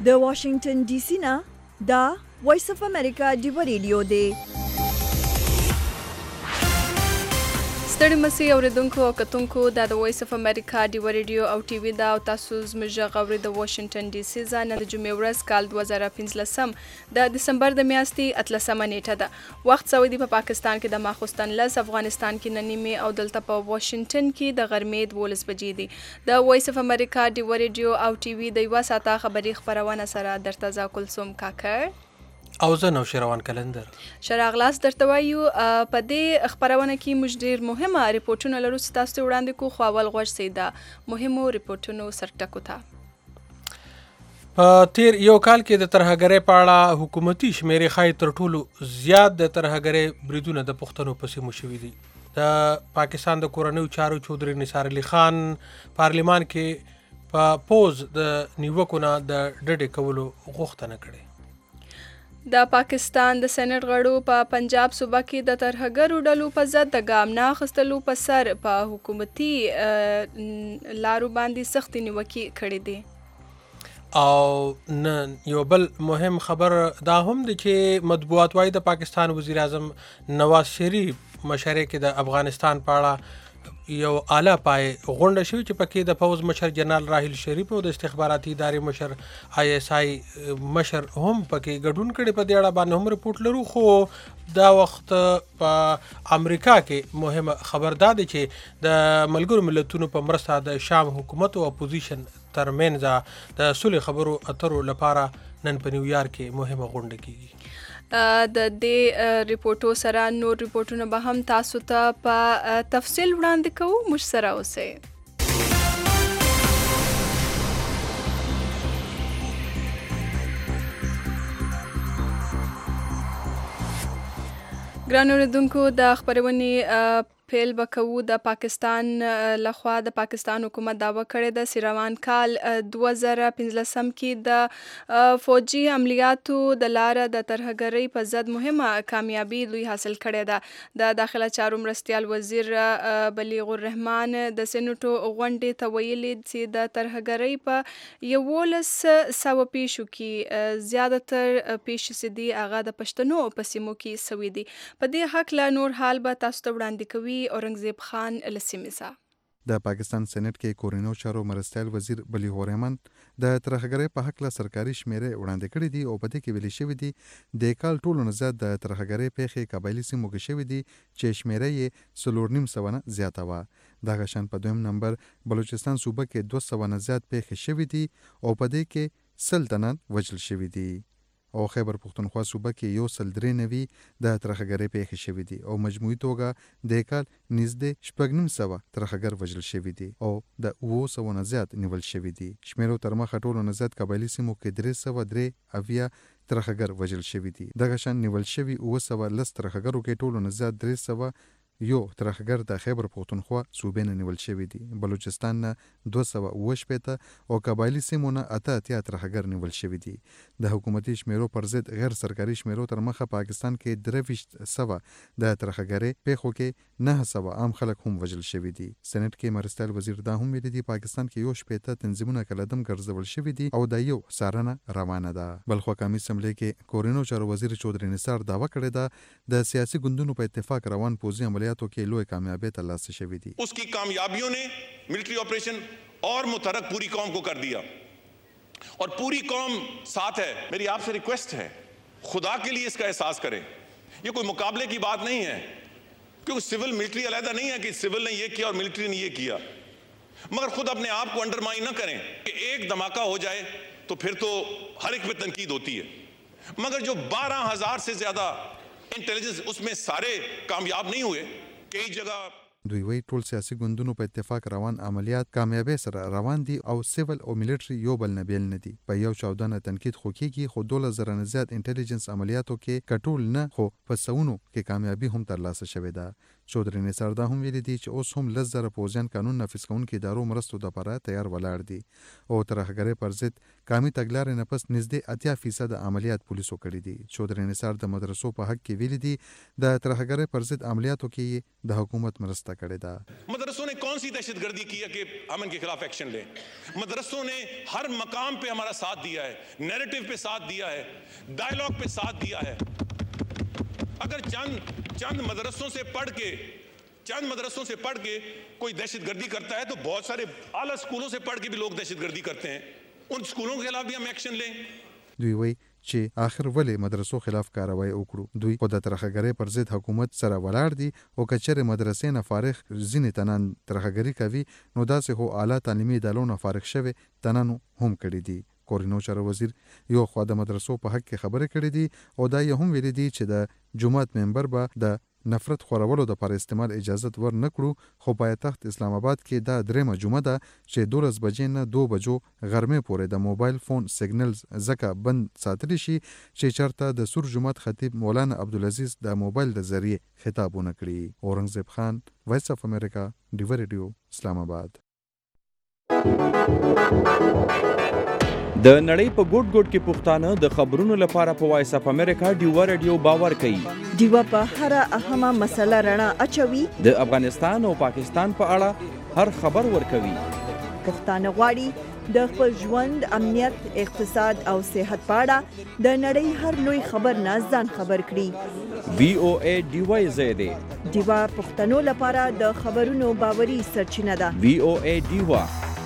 د واشنگټن ډي سي نه دا وایس اف امریکا ډیو ریډیو دی. ستړي مسي اوریدونکو او کتونکو دا د وایس اف امریکا ډیو ریډیو او ټي وي دا او تاسو زموږ غوړي د واشنگټن ډي سي ځای د جمعې ورځ کال 2015 د دسمبر د میاشتې 13 نیټه ده. وخت سعودي په پاکستان کې د ماخوستن لس، افغانستان کې ننیمه او دلته په واشنگټن کې د غرمې 12 بجې دي. د وایس اف امریکا ډیو ریډیو او ټي وي د یو ساعته خبري خبرونه سره درته ځا کلثوم کاکر او زه نو شروان کلندر شراغلاس درته وایو. په دې خبرونه کې موږ ډیر مهمه ریپورتونه لرو چې تاسو ته وړاندې کوو، خو اول غوږ سي دا مهمو ریپورتونو سرټکو ته. په تیر یو کال کې د ترهګرۍ په اړه حکومتي شمیرې ښایي تر ټولو زیات د ترهګرۍ بریدونه د پښتنو په سیمو شوي دي. د پاکستان د کورنیو چارو چودري نثار علي خان پارلیمان کې په پوز د نیوکو نه د ډډې کولو غوښتنه کړې. د پاکستان د سېنات غړو په پنجاب صوبه کې د ترهګرو ډلو په ضد د ګام نه اخیستلو په سر په حکومتي لارو باندې سختې نیوکې کړې دي. او نن یو بل مهم خبر دا هم دی چې مطبوعات وايي د پاکستان وزیر اعظم نواز شریف مشرۍ کې د افغانستان په اړه یو اعلی پای غونډه شوې چې پکې د فوز مشر جنرال راحیل شریف او د استخباراتي ادارې مشر آی اس آی مشر هم پکې ګډون کړي. په دې اړه باندې هم رپورټ لرو، خو دا وخت په امریکا کې مهمه خبر دا دی چې د ملګرو ملتونو په مرسته د شام حکومت او اپوزیشن ترمنځ د صلح خبرو اترو لپاره نن په نیویارک کې مهمه غونډه کیږي. د دې ریپورتو سره نور ریپورتونه به هم تاسو ته په تفصیل وړاندې کوو. موږ سره اوسئ. ګرانو اوریدونکو د خپرونې پیل به کوو. د پاکستان لخوا د پاکستان حکومت دعوه کړې ده چې روان کال 2015 کې د فوجي عملیاتو د لاره د ترهګرۍ په ضد مهمه کامیابي دوی حاصل کړې ده. د داخله چارو مرستیال وزیر بلیغ الرحمن د سېناتو غونډې ته ویلي چې د ترهګرۍ په 1100 پیښو کې زیاتره پیښې چې دي هغه د پښتنو په سیمو کې سوي دي. په دې هکله نور حال به تاسو ته وړاندې کوي اورنګزیب خان لسیمیسا. د پاکستان سېنات کې کورنیو چارو مرستیال وزیر بلیغ الرحمن د ترهګرۍ په حق له سرکاري شمیرې وړاندې کړې دي او په دې کې ویلي شوي دي د کال ټولو نه زیات د ترهګرۍ پیښې قبایلي سیمو کې شوي دي چې شمیره یې 4.5 نه زیاته وه. دغه شان په دویم نمبر بلوچستان صوبه کې 200 نه زیات پیښې شوي دي او په دې کې 100 تنان وژل شوي دي. او خیبر پختونخوا صوبه کې 193 د ترهګرۍ پیښې شوي دي او مجموعي توګه د کال نږدې 900 ترهګر وژل شوي دي او د 200 نه زیات نیول شوي دي. شمیرو تر مخه ټولو نه زیات قبایلي سیمو کې 303 ترهګر وژل شوي دي. دغه شان نیول شوي 210 ترهګرو کې ټولو نه زیات 300 یو ترهګر د خیبر پختونخوا صوبې نه نیول شوي دي. بلوچستان نه 218 او قبایلي سیمو نه 88 ترهګر نیول شوي دي. د حکومتي شمیرو پر ضد غیر سرکاري شمیرو تر مخه پاکستان کې 2300 د ترهګرۍ پیښو کې 900 عام خلک هم وژل شوي دي. سېنات کې مرستیال وزیر دا هم ویلي دي پاکستان کې 180 تنظیمونه کلدم ګرځول شوي دي او د یو څارنه روانه ده. بل خو قومي اسمبلی کې کورنیو چارو وزیر چودري نثار دعوه کړې ده د سیاسي ګوندونو په اتفاق روان پوځي عملیاتو کې لوی کامیابی ترلاسه شوی دی. उसकी कामयाबियों ने मिलिट्री ऑपरेशन और मुतरक पूरी कौम को कर दिया और पूरी कौम साथ है. मेरी आपसे रिक्वेस्ट है, खुदा के लिए इसका एहसास करें. ये कोई मुकाबले की बात नहीं है क्योंकि सिविल मिलिट्री अलहदा नहीं है कि सिविल ने ये किया और मिलिट्री ने ये किया, मगर खुद अपने आप को अंडरमाइन न करें कि एक धमाका हो जाए तो फिर तो हर एक पे तनकीद होती है, मगर जो 12,000 से ज्यादा इंटेलिजेंस उसमें सारे कामयाब नहीं हुए. कई जगह دوی وی ټول سیاسي ګوندونو په اتفاق روان عملیات کامیابی سره روان دي او سیول او ملټری یو بل نه بیل نه دي. په یو چاودنه تنقید خو کېږي خو 12,000 نه زیات انټيليجنس عملیاتو کې کټول نه خو په سونو کې کامیابی هم ترلاسه شوې ده. چودري نثار دا هم ویلي دي چې اوس هم 10,000 پوځیان قانون نافذ کوونکو ادارو مرستو دپاره تیار ولاړ دي او ترهګرۍ پر ضد قامي تګلارې نه پس نږدې 80% عملیات پولیسو کړي دي. چودري نثار د مدرسو په حق کې ویلي دي د ترهګرۍ پر ضد عملیاتو کې د حکومت مرسته کړې ده. मदरसों ने कौन सी दहशतगर्दी की है कि हम इनके खिलाफ एक्शन लें? मदरसों ने हर मकाम पे हमारा साथ दिया है, नैरेटिव पे साथ दिया है, डायलॉग पे साथ दिया है. अगर चंद मदरसों से पढ़ के कोई दहशतगर्दी करता है तो बहुत सारे आला स्कूलों से पढ़ के भी लोग दहशतगर्दी करते हैं. उन स्कूलों के खिलाफ भी हम एक्शन लें. دوی وایي چې آخر ولې مدرسو خلاف کاروایی وکړو. دوی خو د ترهګرۍ پر ضد حکومت سره ولاړ دي او که چېرې مدرسې نه فارغ ځینې تنان ترهګري کوي نو داسې خو اعلی تعلیمي ادارو نه فارغ شوي تنانو هم کړي دي. کورینو چارو وزیر یو خوا د مدرسو په حق کې خبرې کړې دي او دا یې هم ویلي دي چې د جماعت ممبر به د نفرت خورولو د پر استعمال اجازت ور نکړو. خو پایتخت اسلام آباد کې دا درېمه جمعه ده چې 12 بجې نه 2 بجو غرمې پورې د موبایل فون سیګنلز ځکه بند ساتلی شي چې چرته د سور جماعت خطیب مولانا عبدالعزیز د موبایل د ذریعه خطابونه کړي. اورنګزیب خان، وایس اف امریکا، ډیو ریډیو، اسلام آباد. د نړۍ په ګوټ ګوټ کې پښتانه د خبرونو لپاره په وایس اف امریکا ډیو ریډیو باور کوي. ډیو په هر اهمه مسله رڼا اچوي. د افغانستان او پاکستان په اړه هر خبر ورکوي. پښتانه غواړي د خپل ژوند، امنیت، اقتصاد او صحت په اړه د نړۍ هر لوی خبر نه ځان خبر کړي. VOA ډیو زیاده ډیو پښتنو لپاره د خبرونو باوري سرچینه ده. VOA ډیو.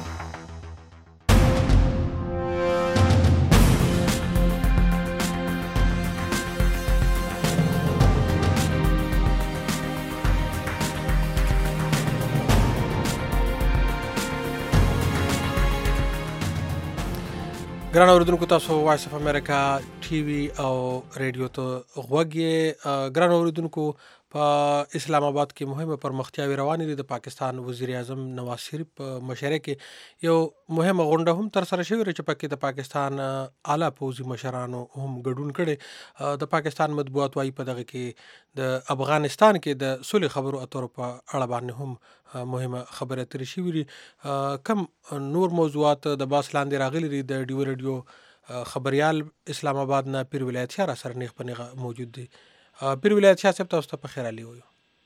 ګران اوریدونکو، تاسو وایس اف امریکا ټي وي او ریډیو ته غوږ یې. ګران اوریدونکو، په اسلام آباد کې مهمه پرمختیاوې روانې دي. د پاکستان وزیر اعظم نواز شریف په مشرۍ کې یو مهمه غونډه هم ترسره شوې چې پکې د پاکستان اعلی پوځي مشرانو هم ګډون کړی. د پاکستان مطبوعات وايي په دغه کې د افغانستان کې د صلح خبرو اترو په اړه باندې هم مهمه خبره اترې شوې دي. کم نور موضوعات د باس لاندې راغلي دي. د ډیو ریډیو خبریال اسلام آباد نه پیر ولایت شاه را سره نیغ په نیغه موجود دی. پیر ولایت شاه صاحب، تاسو ته په خیر علي وایو.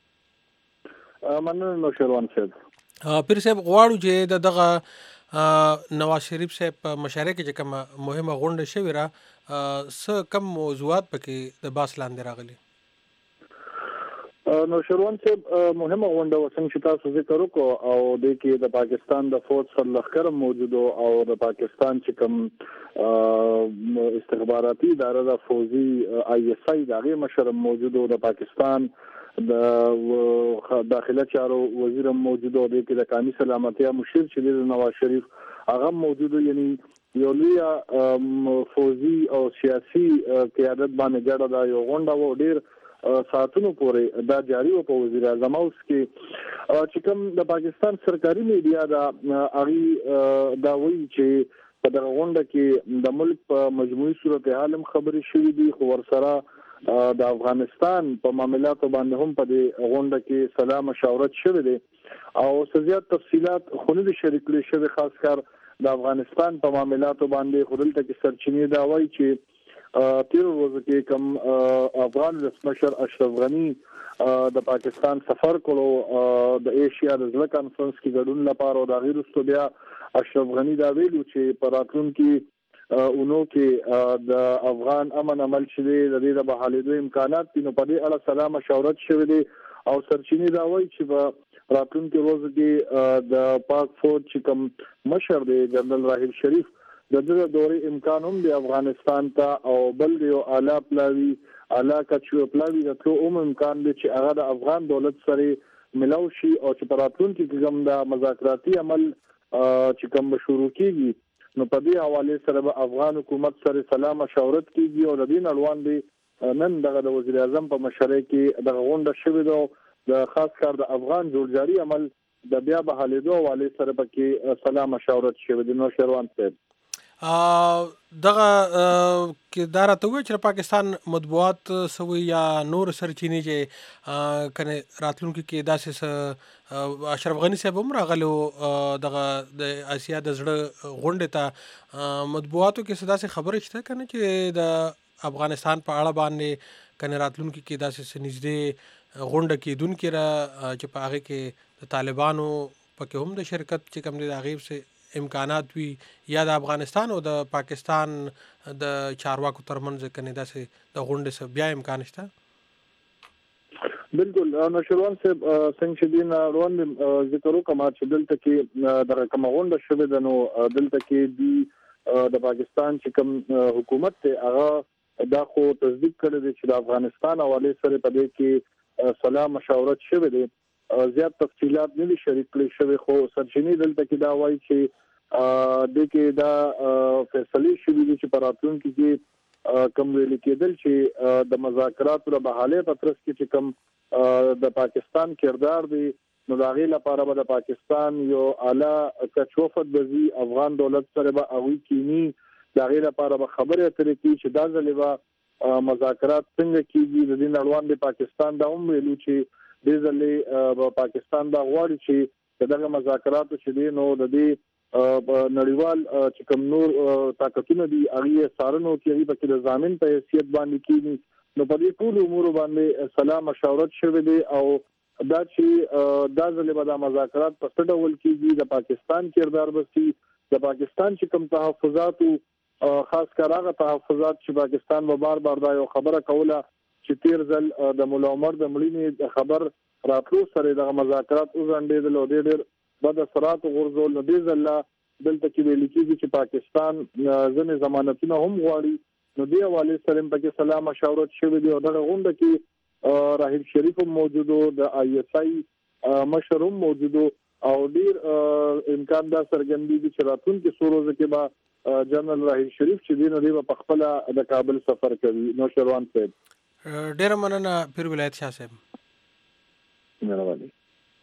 مننه نوشیروان صاحب. پیر صاحب، غواړو چې دغه نواز شریف صاحب په مشرۍ کې چې کومه مهمه غونډه شوې را څه کم موضوعات پکې د باس لاندې راغلي؟ نوشیروان صاحب، مهمه غونډه وسنګ چې تاسو ذکر وکړو او د کې د پاکستان د فوج سرلښکر موجود او د پاکستان چې کوم استخباراتي اداره د فوجي ISI دغه مشر موجود او د پاکستان د داخله چارو وزیر موجود او د کې د قومي سلامتیا مشیر چې د نواز شریف هغه موجود، یعنی یو لوی فوجي او سیاسي قیادت باندې ګډه دا یو غونډه و. ډیر ساعتونو پورې دا جاری و په وزیر اعظم اوس کې چې کوم د پاکستان سرکاري میډیا دا وایي چې په دغه غونډه کې د ملک په مجموعي صورتحال هم خبرې شوې دي، خو ورسره د افغانستان په معاملاتو باندې هم په دې غونډه کې سلام مشاورت شوې دي او زیات تفصيلات خو نه شریک کړي شوی، خاص کر د افغانستان په معاملاتو باندې. خو دلته کې سرچینې دا وایي چې تیر ورځ کې کوم افغان رسمشر اشرف غنی د پاکستان سفر کولو د ایشیا د ځل کانفرنس کې ګډون لپاره او د غیرستو بیا اشرف غنی دا ویلو چې په راتلونکي اونو کې د افغان امن عمل شوی د دې د بحالېدو امکانات دي. نو په دې اړه سلام مشاورت شوی دی او سرچینې دا وایي چې په راتلونکي ورځ کې د پاک فوج چې کوم مشر دی جنرال راحیل شریف د دې دورې امکان هم د افغانستان ته او بل یو اعلی پلاوی کچو پلاوی د ټول امکان دی چې هغه د افغان دولت سره ملاو شي او چې پراتونکو کې کوم د مذاکراتي عمل چې کوم شروع کیږي نو په دې حواله سره به افغان حکومت سره سلام مشاورت کیږي او د دې اړوند دی نن دغه د وزیر اعظم په مشرۍ کې د غونډه شوې ده د خاص کار د افغان جوړجاري عمل د بیا بحالېدو حواله سره پکې سلام مشاورت شوې ده. نو شروان صاحب دغه کې دا راته وایي چې پاکستان مطبوعات سوي یا نور سرچینې چې کنه راتلونکي کې داسې اشرف غنی صاحب هم راغلو دغه د آسیا د زړه غونډې ته مطبوعاتو کې داسې خبرې شته کنه چې د افغانستان په اړه باندې کنه راتلونکي کې داسې نږدې غونډه کېدونکې را چې په هغه کې د طالبانو پکې هم د شرکت چې کوم د غیب سے امکانات وي یا د افغانستان او د پاکستان د چارواکو ترمنځ کنه داسې د غونډې سره بیا امکان شته. بالکل نشروان صاحب څنګه چې دین روان ذکر وکما چې دلته کې د کوم غونډه شوه د نو دلته کې دی د پاکستان چې کوم حکومت ته هغه دا خو تصدیق کړی دی چې د افغانستان حواله سره په دې کې صلاح مشاورت شوه دی زیات تفصيلات نه شریک کړي شوی خو سرچینی دلته کې دا وایي چې د کې دا فیصله شوې دي چې پراتون کې کوم ویل کېدل چې د مذاکراتو په بحاله پترس کې چې کوم د پاکستان کردار دی نو دا غي لپاره به د پاکستان یو اعلی کچوفت بزي افغان دولت سره به اوی کینی دا غي لپاره به خبره اترې کی چې دا ځلې مذاکرات څنګه کیږي د دې نړوان د پاکستان دا هم ویلو چې د ځلې پاکستان دا غواړي چې دغه مذاکراتو چې دي نو د دې نړیوال چې کوم نور طاقتونه دي هغه سارنو کې په کې د ضامن په حیثیت باندې کینی نو په دې ټول امور باندې سلام مشاورت شوه دي او دا چې دا ځلې به د مذاکرات په څه ډول کېږي د پاکستان کردار بسي د پاکستان چې کوم تحفظات خاص کر هغه تحفظات چې پاکستان به بار دا یو خبره کوله چې تیر ځل د مولا عمر د مړینې خبر راتلو سره د مذاکرات وزندېدل او ډېر بد اثرات غورځول نو دې ځل دلته کې ویل کېږي چې پاکستان ځنې ضمانتونه هم غواړي نو دې حواله سره په کې سلام مشاورت شوه دی او دغه غونډه کې راهیل شریف موجود او د آی اس آی مشر هم موجود او ډېر امکان دا سرګندې دي چې راتلونکي سوروزه کې به جنرال راهیل شریف چې دین لري په خپل د کابل سفر کوي نو شروان صاحب ډیر مننه پیر ولایت شاه صاحب مهرباني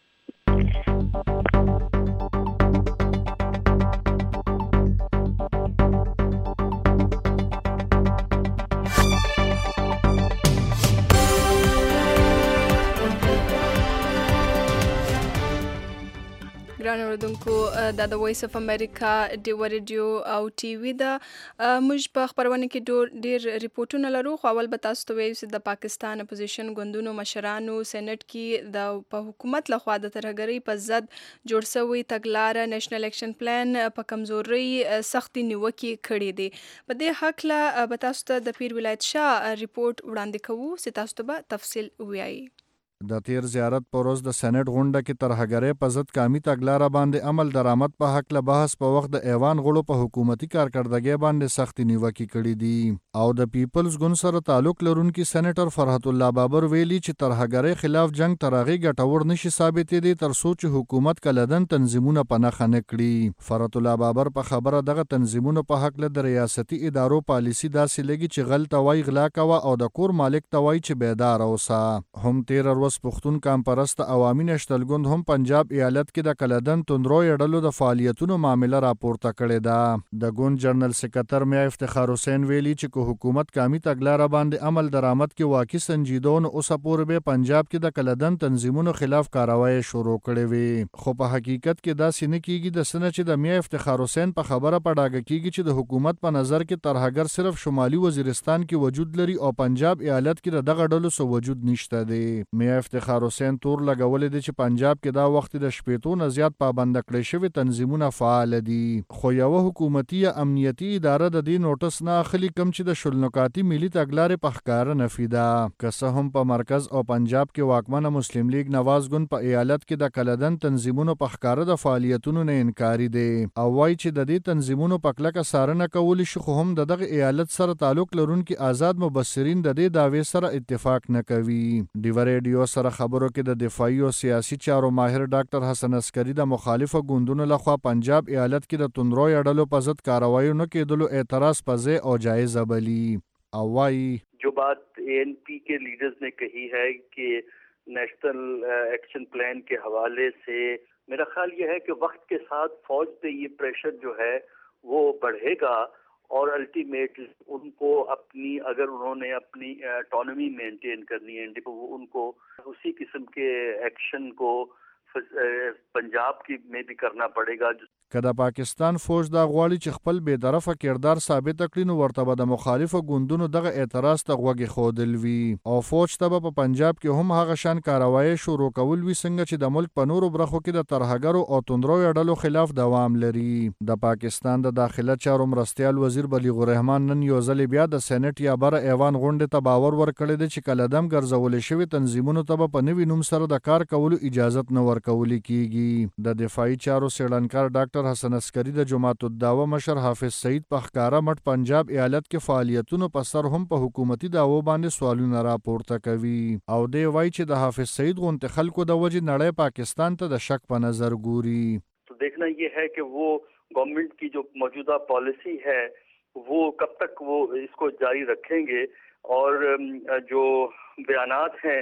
ګران اوریدونکو د وایس اف امریکا ډیو ریډیو او ټي وي دا موږ په خبرونه کې ډیر ریپورتونه لرو خو اول به تاسو ته وایو چې د پاکستان اپوزیشن ګوندونو مشرانو سېنات کې د په حکومت لخوا د ترهګرۍ په ضد جوړ شوی تګلارې نېشنل اکشن پلان په کمزوري سختي نیوکې کړې دي په دې حق لا به تاسو ته د پیر ولایت شاه ریپورت وړاندې کوو چې تاسو ته به تفصیل وایي د تیر زیارت پر ورځ د سېنات غونډه کې ترهګرۍ په ضد قامي تګلاره باندې عمل درآمد په حق له بحث په وخت د ایوان غړو په حکومتي کارکړدګۍ باندې سختي نیوکې کړې دي او د پیپلز ګوند سره تعلق لرونکي سېنیټر فرحت الله بابر ویلي چې ترهګرۍ خلاف جنگ تر هغې ګټور نشي ثابتې دي تر څو چې حکومت کلدن تنظیمونه په نښه نه کړي فرحت الله بابر په خبره دغه تنظیمونو په حق له د ریاستي ادارو پالیسي داسې لګي چې غل ته وایي غلا کوه او د کور مالک ته وایي چې بیدار اوسه هم تیر پښتون کامپرست عوامي نشتل ګوند هم پنجاب ایالت کې د کلدن توندروي ډلو د فعالیتونو معاملې راپورته کړې ده د ګوند جنرال سکرټر میا افتخار حسین ویلي چې کو حکومت قامي تګلارې باندې عمل درآمد کې واقعي سنجیدون اوسه پورې به پنجاب کې د کلدن تنظیمونو خلاف کاروایی شروع کړې وي خو په حقیقت کې دا سینه کېږي د سنه چې د میا افتخار حسین په خبره پډاګه کېږي چې د حکومت په نظر کې ترهګر صرف شمالي وزیرستان کې وجود لري او پنجاب ایالت کې دغه ډلو سو وجود نشته دی میا افتخار حسین تور لګولې دي چې پنجاب کې دا وخت د شپېتو نه زیات پابند کړي شوی تنظیمونه فعال دي خو یو حکومتي امنیتي اداره د دې نوټس نه اخلي کم چې د شلنکاتی ملي تګلارې په ښکار نفي ده که څه هم په مرکز او پنجاب کې واکمنه مسلم لیگ نواز ګوند په ایالت کې د کلدن تنظیمونو په ښکار د فعالیتونو نه انکاري دي او وایي چې د دې تنظیمونو په کلکه څارنه کولی شي خو هم دغه ایالت سره تعلق لرونکي آزاد مبصرین د دې دعوې سره اتفاق نه کوي ډیو ریډیو سره خبرو کې د دفاعي او سیاسي چارو ماهر ډاکټر حسن عسکري د مخالفه ګوندونو لخوا پنجاب ایالت کې د توندروي اډلو په ضد کاروایي نه کېدلو اعتراض پځې او جایزه بلی او وايي جو بات ANP کے لیڈرز نے کہی ہے کہ نیشنل ایکشن پلان کے حوالے سے میرا خیال یہ ہے کہ وقت کے ساتھ فوج پہ یہ پریشر جو ہے वो बढ़ेगा और अल्टीमेटली उनको अपनी, अगर उन्होंने अपनी ऑटोनॉमी मेंटेन करनी है, उनको उसी किस्म के एक्शन को पंजाब की में भी करना पड़ेगा. که د پاکستان فوج دا غواړي چې خپل بې طرفه کردار ثابت کړي نو ورته به د مخالفو ګوندونو دغه اعتراض ته غوږ ښودل وي او فوج ته به په پنجاب کې هم هغه شان کاروایی شروع کول وي څنګه چې د ملک په نورو برخو کې د ترهګرو او توندرویو ډلو خلاف دوام لري. د پاکستان د داخله چارو مرستیال وزیر بلیغ الرحمن نن یو ځل بیا د سېنات یا بر ایوان غونډې ته باور ورکړی دی چې کله دم ګرځول شوي تنظیمونو ته به په نوي نوم سره د کار کولو اجازت نه ورکول کیږي. د دفاعي چارو څېړنکار ډاکټر حسن عسکری د جماعت الدعوه مشر حافظ سعید په ښکاره مټ پنجاب ایالت کې فعالیتونو په سر هم په حکومتي دعوو باندې سوالونه راپورته کوي او دی وایي چې د حافظ سعید غونډې خلکو د وجې نړۍ پاکستان ته د شک په نظر ګوري. تو دیکھنا یہ ہے کہ وہ گورنمنٹ کی جو موجودہ پالیسی ہے وہ کب تک وہ اس کو جاری رکھیں گے اور جو بیانات ہیں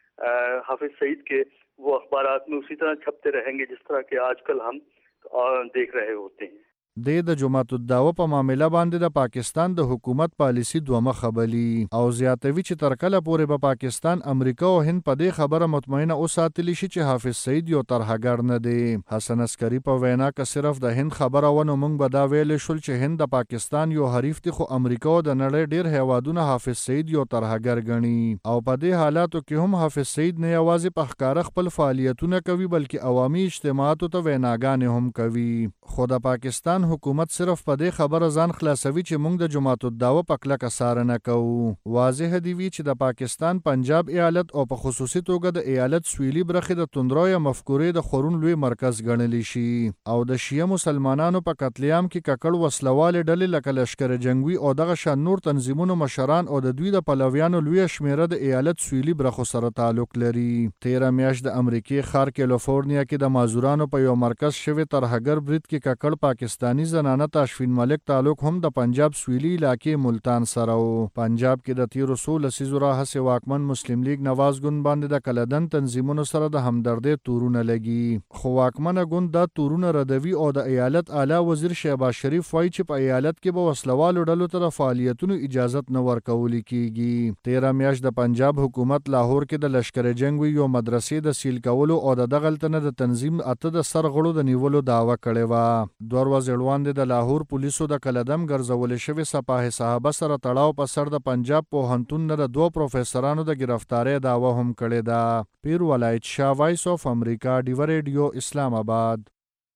حافظ سعید کے وہ اخبارات میں اسی طرح چھپتے رہیں گے جس طرح کہ آج کل ہم دیکھ رہے ہوتے ہیں. د جماعت الدعوه په معاملې باندې د پاکستان د حکومت پالیسی دوه مخه بلی او زیاتوي چې تر کله پورې به پاکستان امریکا او هند په دې خبره مطمئنه اوساتلی شي چې حافظ سعید یو ترهګر نه دی. حسن عسکری په وینا که صرف د هند خبره ونه موږ به دا ویل شول چې هند د پاکستان یو حریف دی خو امریکا او د نړۍ ډیر هیوادونه حافظ سعید یو ترهګر ګڼي او په دې حالاتو کې هم حافظ سعید نه یوازې په ښکاره خپل فعالیتونه کوي بلکې عوامي اجتماعاتو ته ویناګانې هم کوي. خو د پاکستان حکومت صرف په دې خبره ځان خلاصوي چې موږ د جماعت الدعوه په کلکه څارنه کوو. واضح دی وی چې د پاکستان پنجاب ایالت او په خصوصي توګه د ایالت سویلي برخې د توندرویه مفکورې د خورون لوی مرکز ګڼلی شي او د شیعه مسلمانانو په قتل عام کې ککړ وسلوالې ډلې لکه لشکر جنگوي او دغه شان نور تنظیمونو مشران او د دوی د پلویانو لوی شمیره د ایالت سویلي برخو سره تعلق لري. 13 میاشت د امریکای ښار کیلیفورنیا کې د مازورانو په یو مرکز شوی ترهګر برید کې ککړ پاکستاني زنانه تاشفین ملک تعلق هم د پنجاب سویلي علاقې ملتان سره و. پنجاب کې د تیرو 16 لسیزو راهیسې واکمن مسلم لیگ نواز ګوند باندې د کلدن تنظیمونو سره د همدردۍ تورونه لګي خو واکمنه ګوند دا تورونه ردوي او د ایالت اعلی وزیر شهباز شریف وایي چې په ایالت کې به وسلوالو ډلو ته د فعالیتونو اجازت نه ورکول کیږي. 13 میاشت د پنجاب حکومت لاهور کې د لشکر جنگوي یو مدرسې د سیل کولو او د دغلتنه د تنظیم اته د سرغړو د نیولو دعوه کړې و. 2 ورځې وړاندې د لاهور پولیسو د کلدم ګرځول شوی سپاه صحابه سره تړاو په سر د پنجاب پوهنتون نه د 2 پروفیسورانو د گرفتاری دعوه هم کړې ده. پیر ولایت شاه، وایس اف امریکا، ډیو ریډیو، اسلام آباد.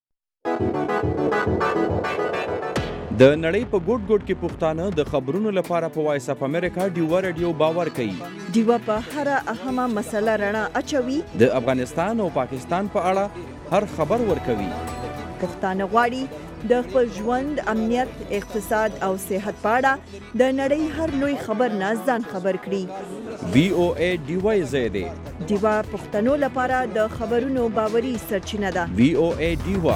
د نړۍ په ګوټ ګوټ کې پښتانه د خبرونو لپاره په وایس اف امریکا ډیو ریډیو باور کوي. ډیو په هر اهمه مسله رڼا اچوي. د افغانستان او پاکستان په اړه هر خبر ورکوي. پښتانه غواړي د خپل ژوند، امنیت، اقتصاد او صحت په اړه د نړۍ هر لوی خبر نه ځان خبر کړي. VOA ډیو زیاده ډیو پښتنو لپاره د خبرونو باوري سرچینه ده. VOA ډیو.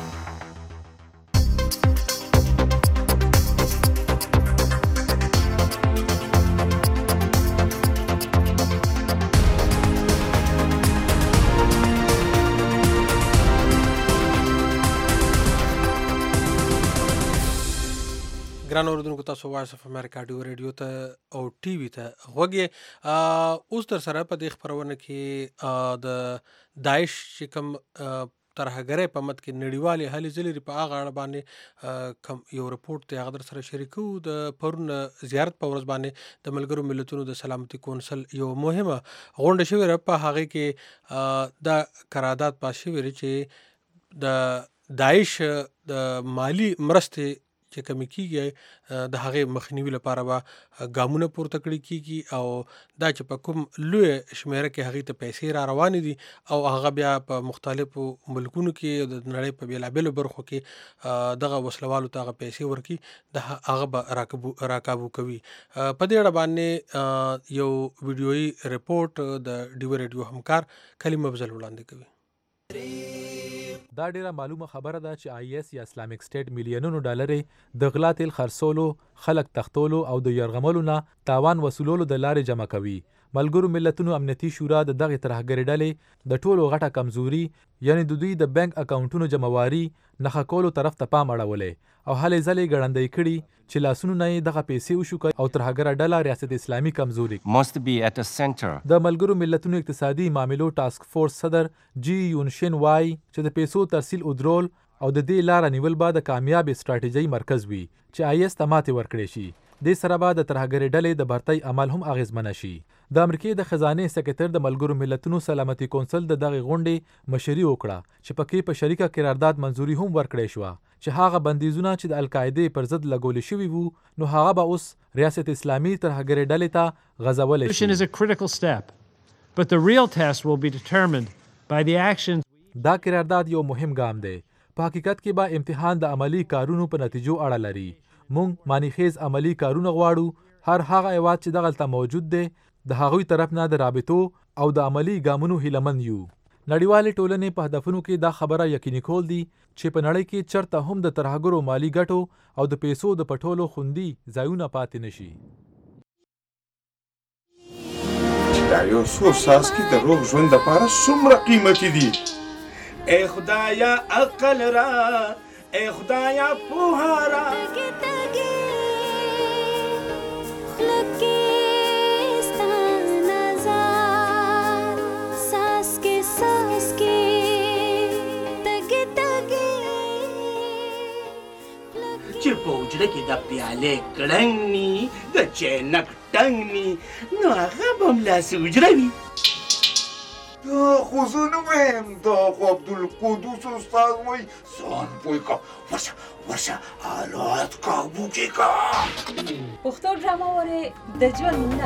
ګران اوردونکو، تاسو وایس اف امریکا ډیو ریډیو ته او ټي وي ته غوږی. اوس در سره په دې خبرونه کې د داعش چې کوم ترهګرۍ په مد کې نړیوالې هلې ځلې په هغه اړه باندې کوم یو رپورټ دی هغه در سره شریکو. د پرون زیارت په ورځ باندې د ملګرو ملتونو د سلامتي کونسل یو مهمه غونډه شوې ده. په هغې کې دا قرارداد پاس شوی دی چې د داعش د مالی مرستې چې کمی کیږي د هغې مخنیوي لپاره به ګامونه پورته کړي کیږي او دا چې په کوم لوی شمیره کې هغې ته پیسې را روانې دي او هغه بیا په مختلفو ملکونو کې د نړۍ په بېلابېلو برخو کې دغه وسلوالو ته هغه پیسې ورکړي د هغه به راکابو کوي. په دې اړه باندې یو ویډیویي رپورټ د ډیو ریډیو همکار کلیم افضل وړاندې کوي. دا ډیره معلومه خبره ده چې IS یا اسلامیک سټیټ میلیونونو ډالرې د غلا تیل خرڅولو، خلک تختولو او د یرغملو نه تاوان وصولولو د لارې جمع کوي. ملګرو ملتونو امنیتي شورا د دغه ترهګرۍ ډلې د ټولو غټه کمزوري یعنی د دوی د بانک اکاونټونو جمعواري نښه کولو طرف ته پام اړولی او هلې ځلې ګړندۍ کړي چې لاسونو نه یې دغه پیسې وشوکي او ترهګره ډله ریاست اسلامي کمزوري د ملګرو ملتونو اقتصادي معاملو ټاسک فورس صدر جی یونشن وای چې د پیسو ترسیل ودرول او د دې لاره نیول به د کامیاب استراتیژۍ مرکز وي چې آیس ته ماتې ورکړي شي. دې سره به د ترهګرۍ ډلې د برتۍ عمل هم اغیزمنه شي. د امریکې د خزانې سکرټر د ملګرو ملتونو سلامتي کونسل د دغه غونډې مشري وکړه چې پکې په شریکه قرارداد منځوري هم ورکړې شوه چې هغه بندیزونه چې د القاعده پر ضد لګول شوي وو نو هغه به اوس ریاست اسلامي ترهګرۍ ډلې ته غځول شي. دا قرارداد یو مهم ګام دی. په حقیقت کې به امتحان د عملی کارونو په نتیجو اړه لري. مونږ مانیخیز عملی کارونه غواړو. هر هغه هیواد چې دغلته موجود دی د هغوی طرف نه د رابطو او د عملی ګامونو هیلمن یو. نړیوالې ټولنې په هدفونو کې دا خبره یقیني کول دي چې په نړۍ کې چرته هم د ترهګرو مالی ګټو او د پیسو د پټولو خوندي ځایونه پاتې نشي. دا یو څو څاڅکي د روغ ژوند لپاره څومره قیمتي دي. ای خدایا عقل را، ای خدایا پوهه را. چې په حجره کې د پیالې کړنګ ني د چینک ټنګ ني نو هغه به هملاسې حجره وي. دا خو زه نه وایم، دا خو عبدالقدوس استاد وایي. ځان پوه که ورشه حالات کابو کې که. پښتو ډرامه وارې د ژوند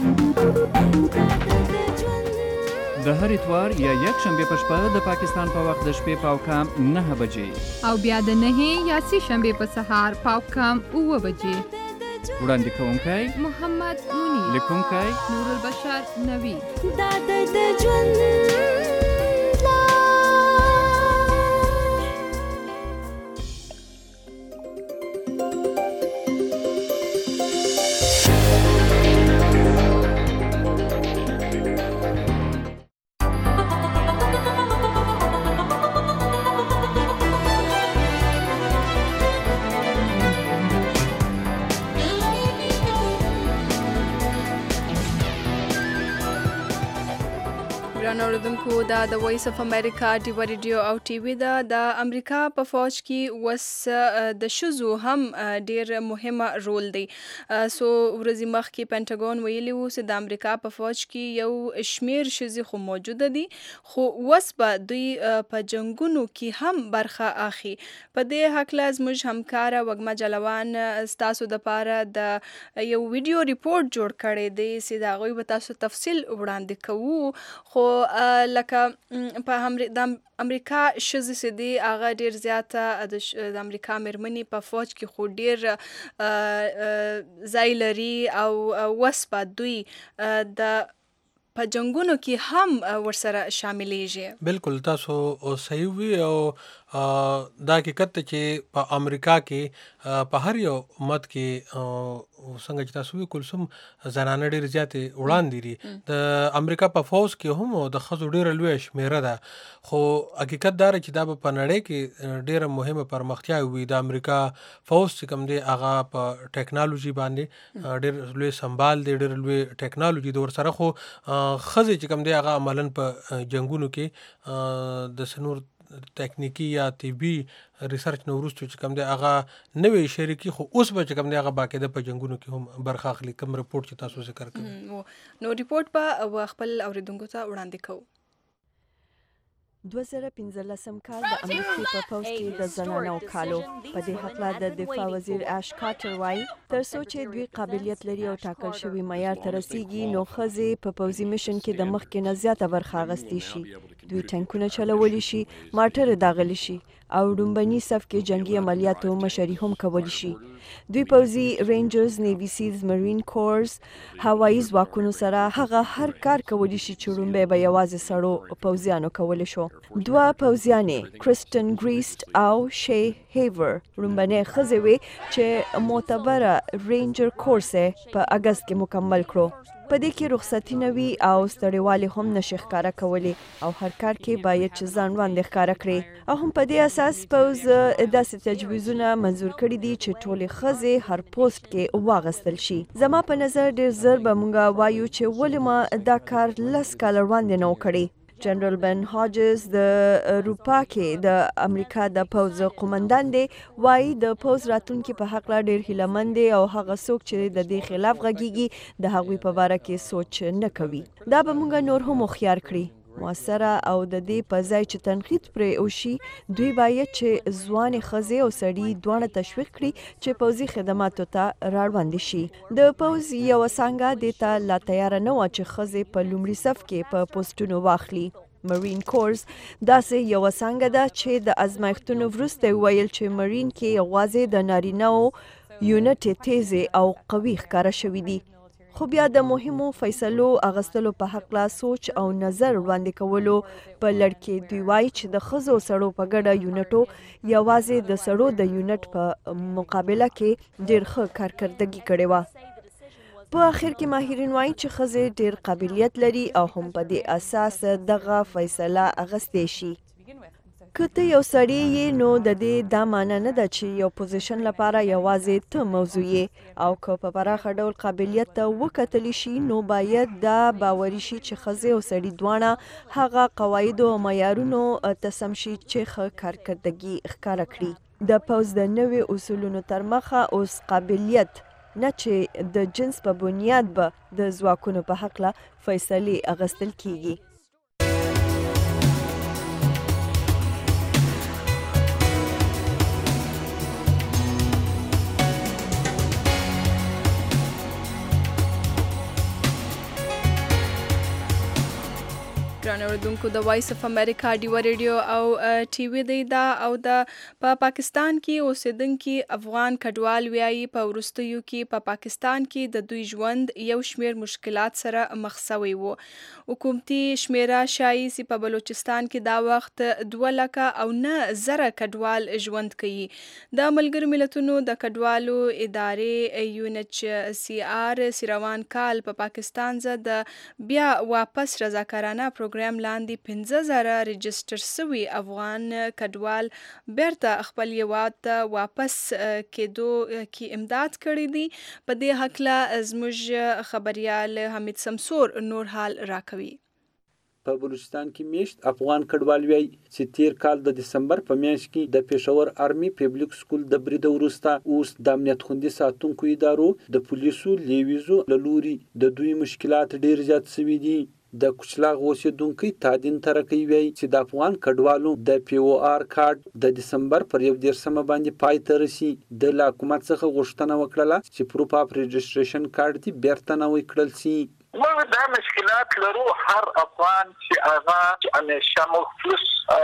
د هر اتوار یا یک شنبه په شپه د پاکستان په وخت د شپې پاوکام 9 بجې او بیا د 9 یا 3 شنبه په سهار پاوکام 9 بجې. وړاندې کوونکی محمد منیر، لیکونکی نور البشر نوی. دا د ژوند اوریدونکو دا د وایس اف امریکا ډیو ریډیو او ټي وی دا د امریکا په فوج کې وس د شزو هم ډیر مهمه رول دی. سو ورځې مخکې پینټاګون ویلي وو چې د امریکا په فوج کې یو شمیر شزي خو موجوده دي خو وس به دوی په جنگونو کې هم برخه اخلي. په دې حق لازم همکار وګما جلوان تاسو د پاره د یو ویډیو ریپورت جوړ کړی دی چې دا غوي به تاسو تفصیل وړاندې کوو. خو لکه په د امریکا شزي سدي هغه ډیر زیاته د امریکا مېرمنې په فوج کې خو ډیر ځای لري او وسپه دوی د په جنگونو کې هم ورسره شاملېږي. بالکل تاسو صحیح وي او دا حقیقت چې په امریکا کې په هر یو مد کې څنګه چې تاسو وی کلسم زنانه ډېر زیاتې وړاندې دي. د امریکا په فوج کې هم د ښځو ډېره لویه شمېره ده خو حقیقت دا چې دا په نړۍ کې ډېره مهمه پرمختیا وي. د امریکا فوج چې کوم دی هغه په ټیکنالوژي باندې ډېر لوی سنبال دی، ډېر لوی ټیکنالوژي د ورسره خو ښځې چې کوم دی هغه عملاً په جنګونو کې د سنور تکنیکی یا طبي ریسرچ نو وروسته چې کوم دی هغه نوې شریکي خو اوس به چې کوم دی هغه باقاعده په جنگونو کې هم برخه اخلي. کوم رپورټ چې تاسو ذکر کړی نو ریپورټ په خپل اوریدونکو ته وړاندې کوو. 2015 کال د امریکې په پوځ کې د زنانو کالو په دې حقله د دفاع وزیر اش کارټر وایي تر څو چې دوی قابلیت لري او ټاکل شوی معیار ته رسیږي نو ښځې په پوځي میشن کې د مخکې نه زیاته برخه اخیستی شي. دوی ټانکونه چلولی شي، مارټر داغلی شي او ډومبني صف کې جنگي عملیاتو مشري هم کولی شي. دوی پوځي رینجرز، نیوی سیلز، مرین کورز، هوایي ځواکونو سره هغه هر کار کولی شي چې لومبی به یوازې سړو پوځیانو کولی شو. دوه پوځیانې کرسټن ګریسټ او شی هیور لومبنۍ ښځې وې چې معتبره رینجر کورس په اګست کې مکمل کړو. په دې کې رخصتي نه وي او ستړیوالې هم نشي ښکاره کولی او هر کار کې باید چې ځان وړاندې ښکاره کړي او هم په دې اساس پوز داسې تجویزونه منظور کړي دي چې ټولې ښځې هر پوسټ کې واغستل شي. زما په نظر ډېر زر به مونږ وایو چې ولې ما دا کار 10 کاله وړاندې نه و کړی. جنرال بن هاجز د اروپا کې د امریکا د پوز قومندان دی، وایي د پوز راتلونکي په حق لا ډېر هیلهمند دی او هغه څوک چې د دې خلاف غږیږي د هغوی په باره کې سوچ نه کوي. دا به مونږ نور هم هوښیار کړي، موثره او د دې په ځای چې تنقید پرې وشي دوی باید چې ځوانې ښځې او سړي دواړه تشویق کړي چې پوځي خدماتو ته راوړاندې شي. د پوځ یوه څانګه دې ته لا تیاره نه وه چې ښځې په لومړي صف کې په پوسټونو واخلي. مرین کورز داسې یوه څانګه ده چې د ازمایښتونو وروسته ویل چې مرین کې یوازې د نارینه‌و یونټ تیزې او قوي ښکاره شوي دي، خو بیا د مهمو فیصلو اغستلو په حق لا سوچ او نظر وړاندې کولو په لړ کې دوی وایي چې د ښځو او سړو په ګډه یونټو یوازې د سړو د یونټ په مقابله کې ډېر ښه کارکردګي کړې وه. په اخر کې ماهرین وایي چې ښځې ډېر قابلیت لري او هم په دې اساس دغه فیصله اغستې شي. که ته یو سړی یې نو د دې دا معنی نه ده چې یو پوزیشن لپاره یوازې ته موضوع یې او که په پراخه ډول قابلیت ته وکتلی شي نو باید دا باوري شي چې ښځې او سړي دواړه هغه قواعدو او معیارونو ته سم شي چې ښه کارکردګي ښکاره کړي. د پوځ د نوي اصولونو تر مخه اوس قابلیت نه چې د جنس په بنیاد به د ځواکونو په حقله فیصلې اغستل کیږي. ګران اوریدونکو د وایس اف امریکا ډیو ریډیو او ټي وي دی دا او د پاکستان کې اوسیدونکي افغان کډوال ویایي په وروستیو کې په پاکستان کې د دوی ژوند یو شمیر مشکلات سره مخ شوی وو. حکومتي شمیره ښایي چې په بلوچستان کې دا وخت 2,09,000 کډوال ژوند کوي. د ملګرو ملتونو د کډوالو ادارې UNHCR روان کال په پاکستان ځ د بیا واپس رضاکارانه پروګرام لاندې 15,000 رجسټر شوي افغان کډوال بیرته خپل هیواد ته واپس کېدو کې امداد کړی دی. په دې هکله زموږ خبریال حمید سمسور نور حال راکوي. په بلوچستان کې میشت افغان کډوال وایي چې تیر کال د دسمبر په میاشت کې د پېښور آرمي پبلک سکول د برید وروسته اوس د امنیت خوندي ساتونکو ادارو د پولیسو لیویزو له لوري د دوی مشکلات ډیر زیات شوي دي. د کوچلاغ اوسیدونکي تادین ترکي وایي چې د افغان کډوالو د POR کارت د دسمبر پر 11 باندې پای ته رسي. د حکومت څخه غوښتنه وکړه چې پروف اف رجسټریشن کارت دی بیرته نوی کړل شي. موږ دا مشکلات لرو، هر افغان چې هغه همیشه موږ فلوس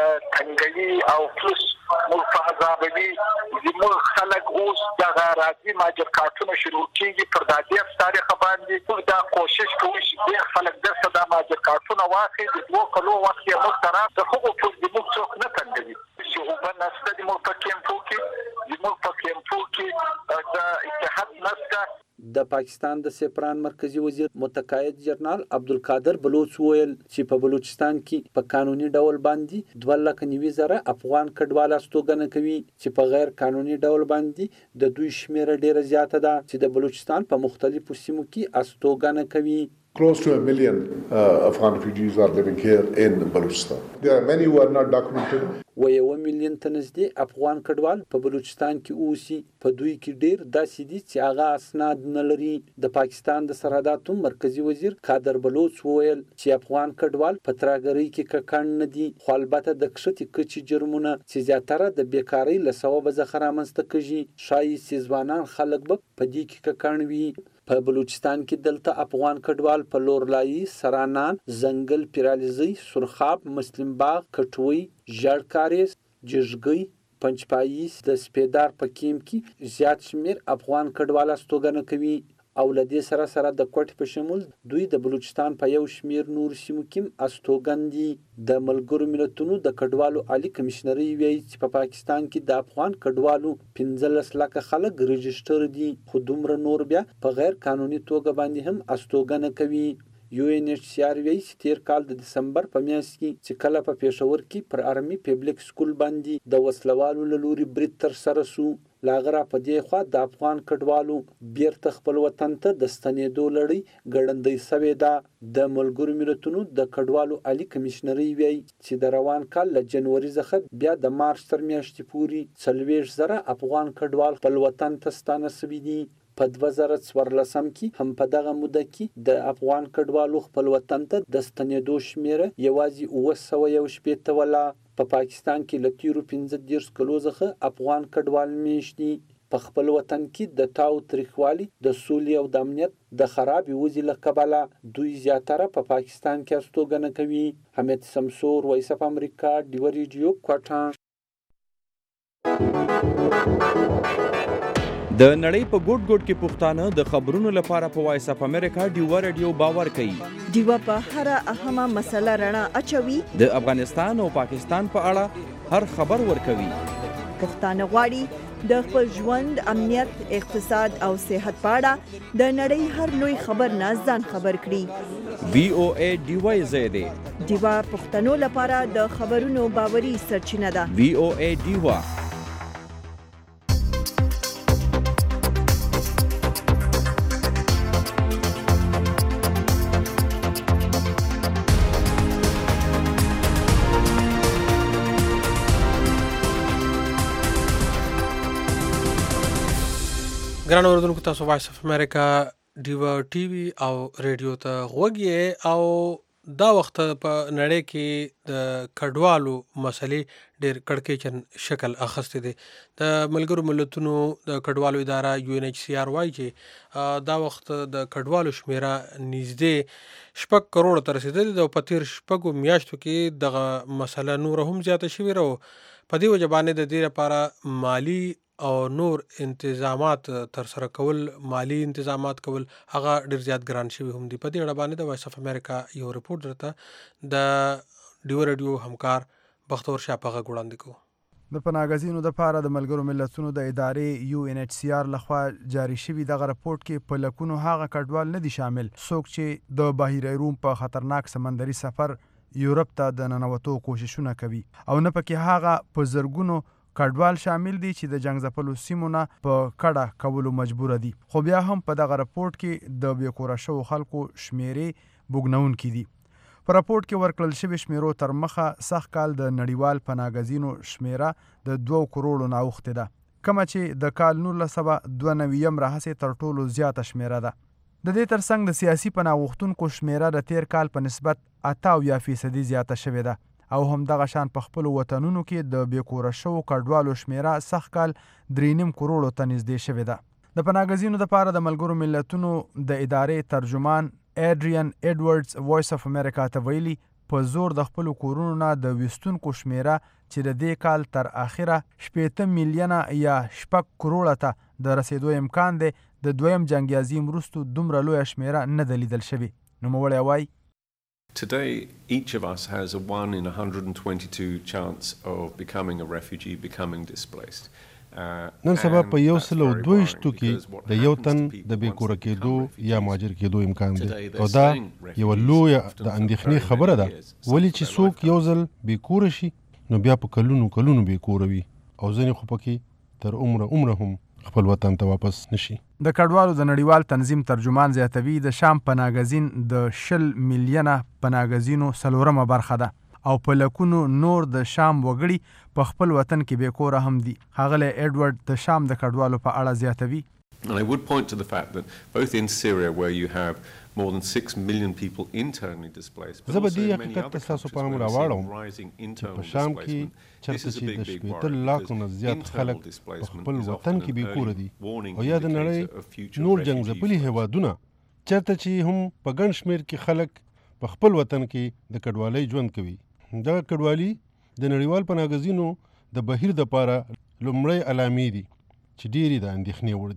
تنګوي او فلوس موږ په عذابوي. زموږ خلک اوس دغه راځي ماجر کارتونه شروع کېږي پر دا دې تاریخ باندې موږ دا کوشش کوو چې ډېر خلک درته دا ماجر کارتونه واخلي. د 2 کلو وخت یې موږ سره د هغو ټول زموږ څوک نه تنګوي چې اوبه نشته زموږ په کیمپو کې، زموږ په کیمپو کې د اتحاد نشته. د پاکستان د سپران مرکزی وزیر متقاعد جنرال عبدالقادر بلوچ ویل چې په بلوچستان کې په قانوني ډول باندې 2,90,000 افغان کډوال استوګنه کوي چې په غیر قانوني ډول باندې د دوی شمیره ډیره زیاته ده چې د بلوچستان په مختلفو سیمو کې استوګنه کوي. Close to 1 million Afghan refugees are living here in Balochistan. There are many who are not documented. و 1 میلیون ته نږدې افغان کډوال په بلوچستان کې اوسي. په دوی کې ډیر داسې دي چې هغه اسناد نه لري. د پاکستان د سرحداتو مرکزی وزیر قادر بلوچ ویل چې افغان کډوال په ترهګرۍ کې ککړ نه دي، خو البته د کښتې کچې جرمونه چې زیاتره د بیکارۍ له سببه څخه رامنځته کیږي ښایي چې ځوانان خلک به په دې کې ککړ وي. په بلوچستان کې دلته افغان کډوال په لورلایي، سرانان، زنګل پیرالیزي، سرخاب، مسلم باغ، کټوي، ژړکاریز، جژګي، پنجپاییس د سپیدار په کیم کې زیات شمیر افغان کډوال استوګنه کوي. او له دې سره سره د کوټ په شمول دوی د بلوچستان په یو شمیر نور سیمو کې استوګن دي. د ملګرو ملتونو د کډوالو عالی کمشنري وایي چې په پاکستان کې د افغان کډوالو 15 لکه خلک رجسټر دي، خو دومره نور بیا په غیر قانوني توګه باندې هم استوګنه کوي. UNHCR وایي چې تیر کال د دسمبر په میاشت کې چې کله په پېښور کې پر آرمي پبلک سکول باندې د وسلوالو له لوري برید تر سره سو، لاغره په دې خوا د افغان کډوالو بیرته خپل وطن ته د ستنېدو لړۍ ګړندۍ سوې ده. د ملګرو ملتونو د کډوالو عالی کمشنري وایي چې د روان کال له جنوري څخه بیا د مارچ تر میاشتې پورې 40,000 افغان کډوال خپل وطن ته ستانه سوي دي. په 2014 کې هم په دغه موده کې د افغان کډوالو خپل وطن ته د ستنېدو شمیره یوازې 911 ولا. په پاکستان کې له تیرو 15 کلو څخه افغان کډوال میشت دي. په خپل وطن کې د تاو تریخوالي د سولې او د امنیت د خرابې وضعې له کبله دوی زیاتره په پاکستان کې استوګنه کوي. حمید سمسور، وایس اف امریکا، ډیوه ریډیو، کوټه. د نړۍ په ګوټ ګوټ کې پښتانه د خبرونو لپاره په وایس اف امریکا ډیوه ریډیو باور کوي. ډیوه په هر اهمه مسله رڼا اچوي. د افغانستان او پاکستان په اړه هر خبر ورکوي. پښتانه غواړي د خپل ژوند، امنیت، اقتصاد او صحت په اړه د نړۍ هر لوی خبر نه ځان خبر کړي. VOA ډیوه زیاده ډیوه پښتنو لپاره د خبرونو باوري سرچینه ده. VOA ډیوه. ګران اوردونکو، تاسو وایس اف امریکا ډیوه ټي وي او ریډیو ته غوږی او دا وخت په نړۍ کې د کډوالو مسلې ډېر کړکېچن شکل اخیستی دی. د ملګرو ملتونو د کډوالو اداره UNHCR وایي چې دا وخت د کډوالو شمیره نږدې 6 کروړو ته رسېدلې ده او په تیر 6 میاشتو کې دغه مسله نور هم زیاته شوې ده. په دې وجه باندې د دې لپاره مالی او نور انتظامات تر سره کول، مالی انتظامات کول هغه ډیر زیات ګران شوي هم دي. په دې اړه باندې د وایس اف امریکا یو رپورټ درته د ډیوه ریډیو همکار بختور شاه په غږ وړاندې کوو. د پناهګزینو دپاره د ملګرو ملتونو د ادارې UNHCR لخوا جاري شوي دغه رپورټ کې په لکونو هغه کډوال نه دي شامل څوک چې د بحیره روم په خطرناک سمندري سفر یورپ ته د ننوتو کوششونه کوي، او نه پکې هغه په زرګونو کډوال شامل دي چې د جنگ ځپلو سیمو نه په کډه کولو مجبور دي. خو بیا هم په دغه رپورټ کې د بېکوره شوو خلکو شمیرې بوږنونکي دي. په رپورټ کې ورکړل شوي شمیرو تر مخه سږ کال د نړیوال پناهګزینو شمیره د 2 کروړو نه اوښتې ده، کومه چې د کال 1992 راهیسې تر ټولو زیاته شمیره ده. د دې ترڅنګ د سیاسي پناه غوښتونکو شمیره د تیر کال په نسبت 88% زیاته شوې ده، او هم دغه شان په خپلو وطنونو کې د بېکوره شوو کډوالو شمیره سږ کال 3.5 کروړو ته نږدې شوې ده. د پناهګزینو دپاره د ملګرو ملتونو د ادارې ترجمان ایډریان ایډورډز وایس اف امریکا ته ویلي په زور د خپلو کورونو نه د ویستونکو شمیره چې د دې کال تر اخره 8 میلیونه یا 6 کروړه ته د رسېدو امکان دی، د دویم جنګ عظیم وروسته دومره لویه شمیره نه ده لیدل شوې. نوموړی وایي Today, each of us has a 1 in 122 chance of becoming a refugee, becoming displaced. نن سبا په 122 کې د یو تن د بیکوره کېدو یا مهاجر کېدو امکان دی، او دا یو لویه د اندېښنې خبره ده، ولې چې څوک یو ځل بیکوره شي نو بیا په کلونو بیکوره وي، او ځینې خو پکې تر عمره هم خپل وطن ته واپس نشي. د کډوالو د نړیوال تنظیم ترجمان زیاتوي د شام پناهګزین د 20 میلیونه پناهګزینو 4مه برخه ده، او په لکونو نور د شام وګړي په خپل وطن کې بیکوره هم دي. ښاغلی ایډورډ د شام د کډوالو په اړه زیاتوي And I would point to the fact that both in Syria, where you have more than 6 million people internally displaced, but also in many other countries where we're seeing rising internal displacement, this is a big worry because internal displacement is often an early warning indicator of future refugee flows. چرته چې هم په ګڼ شمېر کې خلک په خپل وطن کې د کډوالۍ ژوند کوي. دغه کډوالي د نړیوال پناهګزینو د بهیر دپاره لومړی علامې دي چې ډېرې د اندېښنې وړ دي.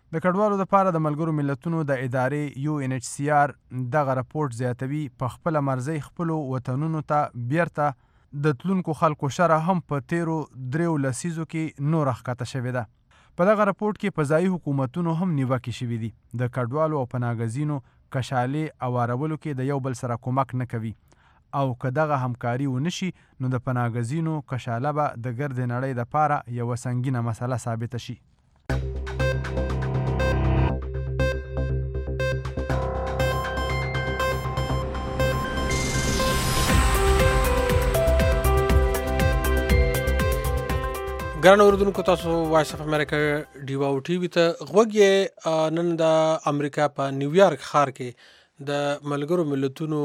د کډوالو لپاره د ملګرو ملتونو د ادارې UNHCR دغه راپورټ زیاتوي په خپل مرزي خپل وطنونو ته بیرته د تلونکو خلکو شره هم په تیرو 3 لسیزو کې نور ښکته شوې ده. په دغه راپورټ کې په ځایي حکومتونو هم نیوکې شوې دي. د کډوالو او پناهګزینو کشالې اوارولو کې د یو بل سره کومک نه کوي او که دغه همکاري ونشي نو د پناهګزینو کشاله به د ګرد نړۍ دپاره یوه سنګینه مسله ثابته شي. ګران اوردونکو تاسو وایس اف امریکا ډیوا او ټي وي ته غوږ یې. نن د امریکا په نیویارک ښار کې د ملګرو ملتونو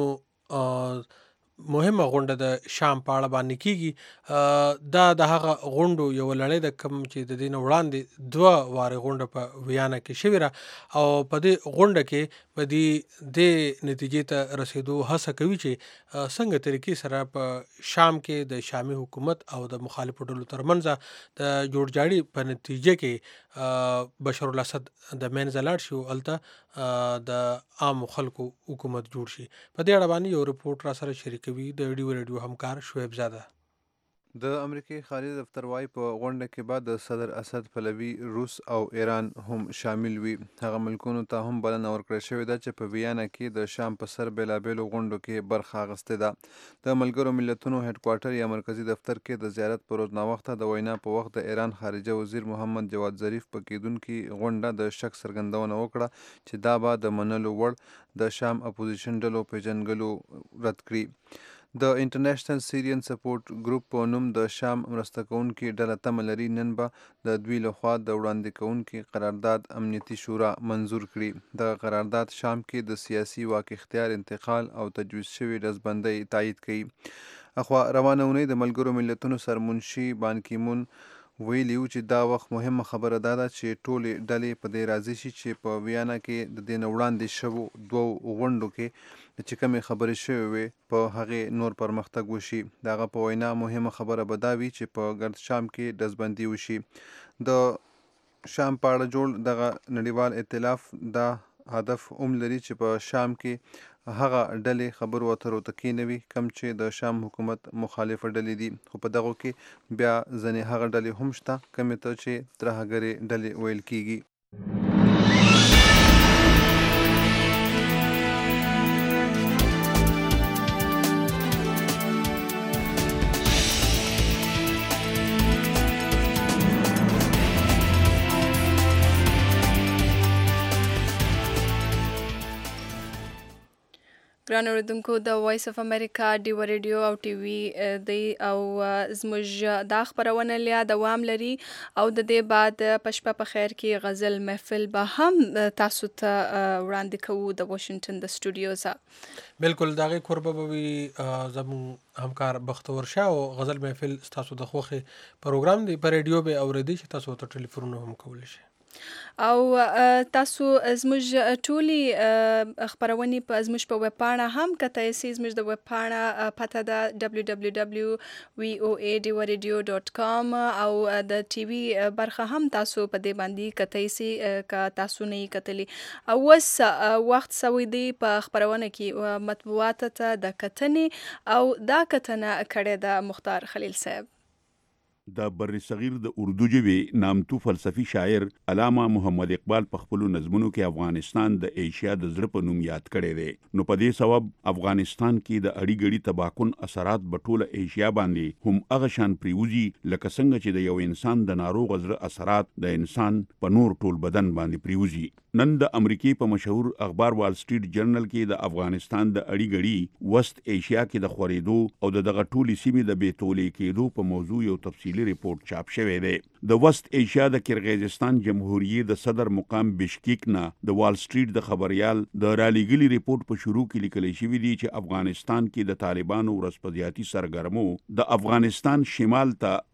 مهمه غونډه د شام په اړه باندې کیږي. دا د هغه غونډو یو لړۍ د کم چې د دین وړاندې 2 واره غونډه په ویانا کې شوې را او په دې غونډه کې په دې نتیجې ته رسیدو هڅه کوي چې څنګه طریقې سره په شام کې د شامي حکومت او د مخالفو ډلو ترمنځ د جوړجاړي په نتیجه کې بشار الاسد د منځ لاړ شي او الته د عام خلکو حکومت جوړ شي. په دې اړه باندې یو رپورټ را سره شریکوي د رادیو همکار شعیب زاده. د امریکای خارجه دفتر وايي په غونډه کې بعد د صدر اسد پلوي روس او ایران هم شامل وي. هغه ملکونو ته هم بلنه ورکړل شوې ده چې په ویانا کې د شام په سر بیلابیلو غونډو کې برخه اخیستې ده. د ملګرو ملتونو هډ کوارټر یا مرکزی دفتر کې د زیارت پر ورځ ناوخته د وینا په وخت د ایران خارجه وزیر محمد جواد ظریف په کېدونکي غونډه د شک څرګندونه وکړه چې دا به د منلو وړ د شام اپوزیشن ډلو پیژنګلو رد کړي. د انټرنیشنل سیریان سپورټ ګروپ په نوم د شام مرسته کوونکي ډله تمه لري نن به د دوی لخوا د وړاندې کوونکي قرارداد امنیتي شورا منظور کړي. دغه قرارداد شام کې د سیاسي واک اختیار انتقال او تجویز شوی ډزبندۍ تایید کوي. اخوا روانه اونۍ د ملګرو ملتونو سرمنشي بان کی مون ویلیو چې دا وخت مهمه خبره ده چې ټولې ډلې په دې راضي شي چې په ویانا کې د دې نه وړاندې شوو 2 غونډو کې چې کومې خبرې شوې وي په هغې نور پرمختګ وشي. د هغه په وینا مهمه خبره به دا وي چې په ګرد شام کې ډزبندي وشي. د شام په اړه جوړ دغه نړیوال ائتلاف دا هدف لري چې په شام کې هغه ډلې خبرو اترو ته کېنوي کوم چې د شام حکومت مخالفه ډلې دي. خو په دغو کې بیا ځینې هغه ډلې هم شته کومې ته چې ترهګرې ډلې ویل کېږي. ګران اوریدونکو د وایس اف امریکا ډیوا ریډیو او ټي وي دی او زموږ دا خبرونه لیا دوام لري او د دې بعد پشپه په خیر کې غزل محفل به هم تاسو ته وړاندې کوو د واشنگټن د سټوډیو څخه. بالکل داغه قربه به زمو همکار بختور شاه او غزل محفل تاسو د خوخه پروګرام دی په ریډیو به اوریدي چې تاسو ته ټلیفون هم کول شي او تاسو زموږ ټولي خبرونه په زموږ په ویب پاڼه هم کته سي زموږ د ویب پاڼه پته ده www.voaradio.com او د ټي وي برخه هم تاسو په دې باندې کته سي کا تاسو نه کتلی او وس وخت سوي دی په خبرونه کې مطبوعات ته د کتنې او دا کتنه کړه د مختار خلیل صاحب. د بر صغیر د اردو ژبې نامتو فلسفي شاعر علامه محمد اقبال په خپل نظمونو کې افغانستان د ایشیا د زړه په نوم یاد کړی دی. نو په دې سبب افغانستان کې د اړی ګړي تباکن اثرات په ټوله ایشیا باندې هم هغه شان پریوزي لکه څنګه چې د یو انسان د ناروغ زړه اثرات د انسان په نور ټول بدن باندې پریوزي. نن د امریکای په مشهور اخبار وال سټریټ جرنل کې د افغانستان د اړی ګړي وست ایشیا کې د خورېدو او دغه ټولي سیمې د بیتولې کېدو په موضوع یو تفصیلي ریپورت چاپ شوی دی. د وست ایشیا د کرغیزستان جمهوریت د صدر مقام بشکیک نه د وال سټریټ د خبريال د رالیګلی ریپورت په شروع کې لیکل شوی دی چې افغانستان کې د طالبانو ورسپدياتي سرګرمو د افغانستان شمال ته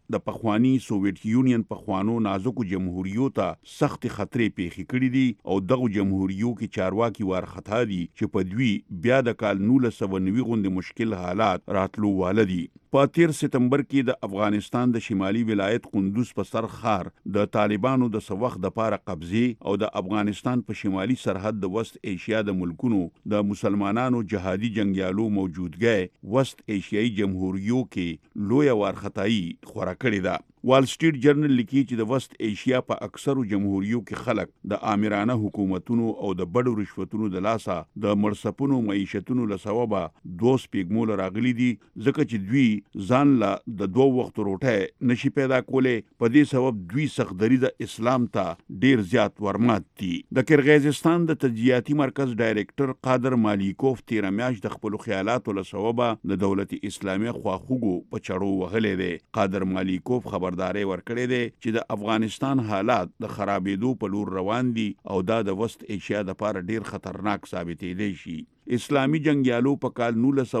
د پخوانی سوویت یونین پخوانو نازکو جمهوریو ته سخت خطرې پیښې کړې دي او دغه جمهوریو کې چارواکي وارخطا دي چې په دوی بیا د کال 1990 غوندې مشکل حالات راتلو واله دي. په 13 سپتمبر کې د افغانستان د شمالي ولایت قندوز په سر ښار د طالبانو د سوخت د پاره قبضه او د افغانستان په شمالي سرحد د وست ایشیا د ملکونو د مسلمانانو جهادي جنگیالو موجودګۍ وست ایشیایي جمهوریو کې لوی وارخطایي خورا کړې ده. وال سټریټ جرنل لیکي چې د وست ایشیا په اکثرو جمهوریو کې خلک د آمرانه حکومتونو او د بډو رشوتونو د لاسه د مرسپونو معیشتونو له سببه دوس پیګمول راغلي دي ځکه چې دوی ځان له د 2 وخت روټه نشي پیدا کولې. په دې سبب دوی سختدري د اسلام ته ډیر زیات ورمات دي. د کرغیزستان د تجزیاتي مرکز ډایریکټر قادر مالیکوف 13 میاشت د خپل خیالاتو له سببه د دولت اسلامي خواخوږو په چړو وهلې دي. قادر مالیکوف خبرداري ورکړې ده چې د افغانستان حالات د خرابېدو په لور روان دي او دا د وست ایشیا د لپاره ډیر خطرناک ثابتېدی شي. اسلامی جنگیالو په کال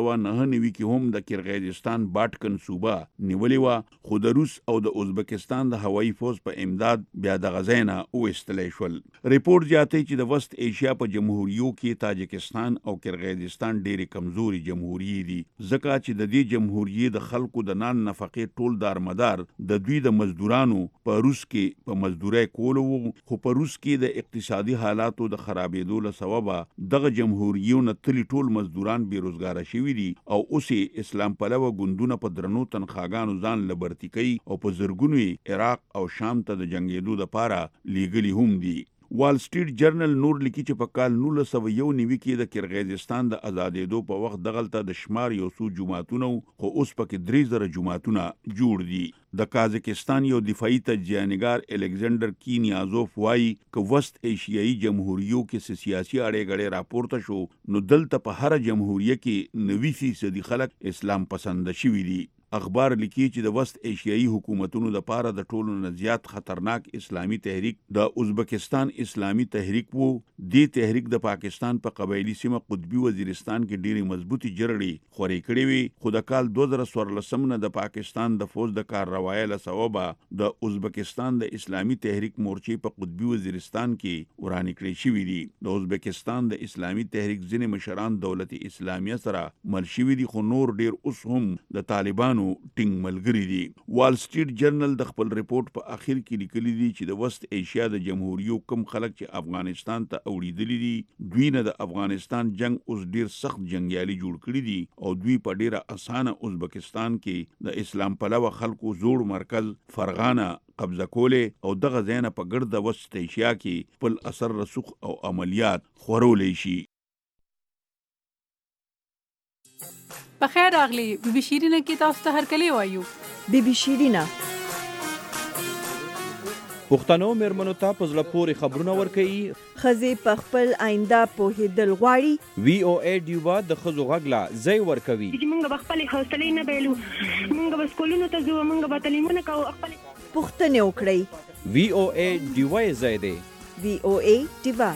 1999 کې هم د کرغیزستان باټکن صوبه نیولې و خو د روس او د ازبکستان د هوایي فوج په امداد بیا د غزینا وستلې شول. ریپورت زیاتوي چې د وست ایشیا په جمهوریو کې تاجکستان او کرغیزستان ډېری کمزوري جمهوریې دي ځکه چې د دې جمهوریې د خلکو د نان نفقې ټول دارمدار د دوی د مزدورانو په روس کې په مزدوري کولو خو په روس کې د اقتصادي حالاتو د خرابېدو له سببه دغه جمهوریو تلی ټول مزدوران بیروزګاره شوي دي او اوس اسلام پلوه ګوندونه په درنو تنخواګانو ځان لبرتي کوي او په زرګونو عراق او شام ته د جنگېدو لپاره لیږلي هم دي. وال سټریټ جرنل نور لیکي چې په کال 1991 کې د کرغیزستان د آزادېدو په وخت دغلته د شمار یو څو جماعتونه خو اوس پکې 3000 جماعتونه جوړ دي. د کازاکستان یو دفاعي تجزیه‌نګار الکسندر کینیازوف وایي که وست ایشیایي جمهوریو کې سیاسي اړې غړې راپورته شو نو دلته په هر جمهوریه کې 90% خلک اسلام پسند شوي دي. اخبار لیکي چې د وست ایشیایي حکومتونو د پاره د ټولو نه زیات خطرناک اسلامي تحریک د ازبکستان اسلامي تحریک وو. دې تحریک د پاکستان په قبایلی سیمه قطبی وزیرستان کې ډېری مضبوطی جرړې خوري کړې وي خو د کال 2014 نه د پاکستان د فوج د کارروایي له سببه د ازبکستان د اسلامي تحریک مورچې په قطبی وزیرستان کې ورانې کړې شوې دي. د ازبکستان د اسلامي تحریک ځینې مشران دولت اسلامیه سره مل شوي دي خو نور ډېر اوس هم د طالبان ټینګ ملګری دي. وال سټریټ جرنل د خپل ریپورت په اخر کې لیکلي دي چې د وست ایشیا د جمهوریو کم خلک چې افغانستان ته اوړېدلي دي دوی نه د افغانستان جنگ اوس ډیر سخت جنگیالي جوړ کړي دي او دوی په ډیره اسانه ازبکستان کې د اسلام پلوه خلکو زوړ مرکز فرغانه قبضه کولې او دغه ځای په ګرد وست ایشیا کې خپل اثر رسوخ او عملیات خورولې شي. بخیر راغلی بی بی شیرینه کې تاسو ته هرکلی وایو. بی بی شیرینه پښتنو میرمنو ته په زړه پورې خبرونه ورکوي ښځې په خپل آینده پوهېدل غواړي. وی او ای ډیوبا د ښځو غږ لا ځای ورکوي. موږ به خپلې حوصلې نه بایلو موږ به سکولونو ته ځو موږ به تعلیمونه کوو خپلې پوښتنې وکړئ. وی او ای ډیوبا یې ځای دی. وی او ای ډیوبا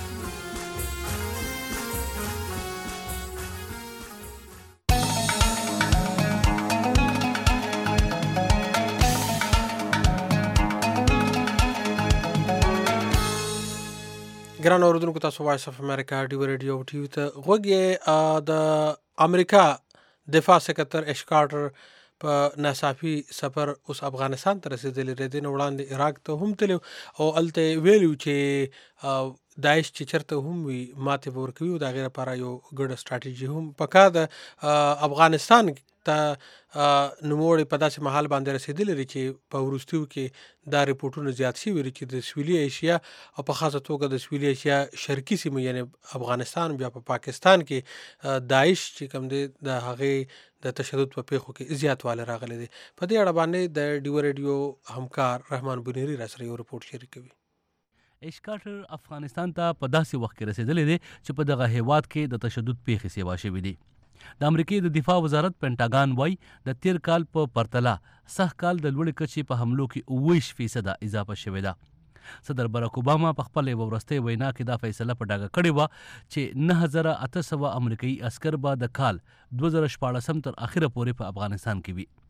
ګران اوردونکو تاسو وایس اف امریکا ډیو ریډیو ټي وي ته غوږی. د امریکا دفاع سکرټر اش کارټر په ناڅاپي سفر اوس افغانستان ته رسېدلی دی. دین وړاندې عراق ته هم تللی او هلته ویلي چې داعش چې چېرته هم وي ماتې به ورکوي او د هغې لپاره یو ګډه سټراټیجي هم پکار ده. افغانستان ته نوموړی په داسې محل باندې رسېدلی دی چې په وروستیو کې دا ریپورټونه زیات شوي دي چې د سویلي ایشیا او په خاصه توګه د سویلي ایشیا شرقي سیمو یعنې افغانستان بیا په پاکستان کې داعش چې کوم دی د هغې د تشدد په پیښو کې زیاتوالی راغلی دی. په دې اړه باندې د ډیو ریډیو همکار رحمان بنیری را سره یو ریپورټ شریکوي. اش کارټر افغانستان ته په داسې وخت کې رسېدلی دی چې په دغه هیواد کې د تشدد پیښې سیوا شوي دي. د امریکای د دفاع وزارت پینټاګان وایي د تیر کال په پرتله سږ کال د لوړې کچې په حملو کې 29% اضافه شوې ده. صدر باراک اوباما په خپل وروستۍ وینا کې دا فیصله په ډاګه کړې وه چې 9800 امریکایي عسکر به د کال 2014 تر اخره پورې په افغانستان کې وي.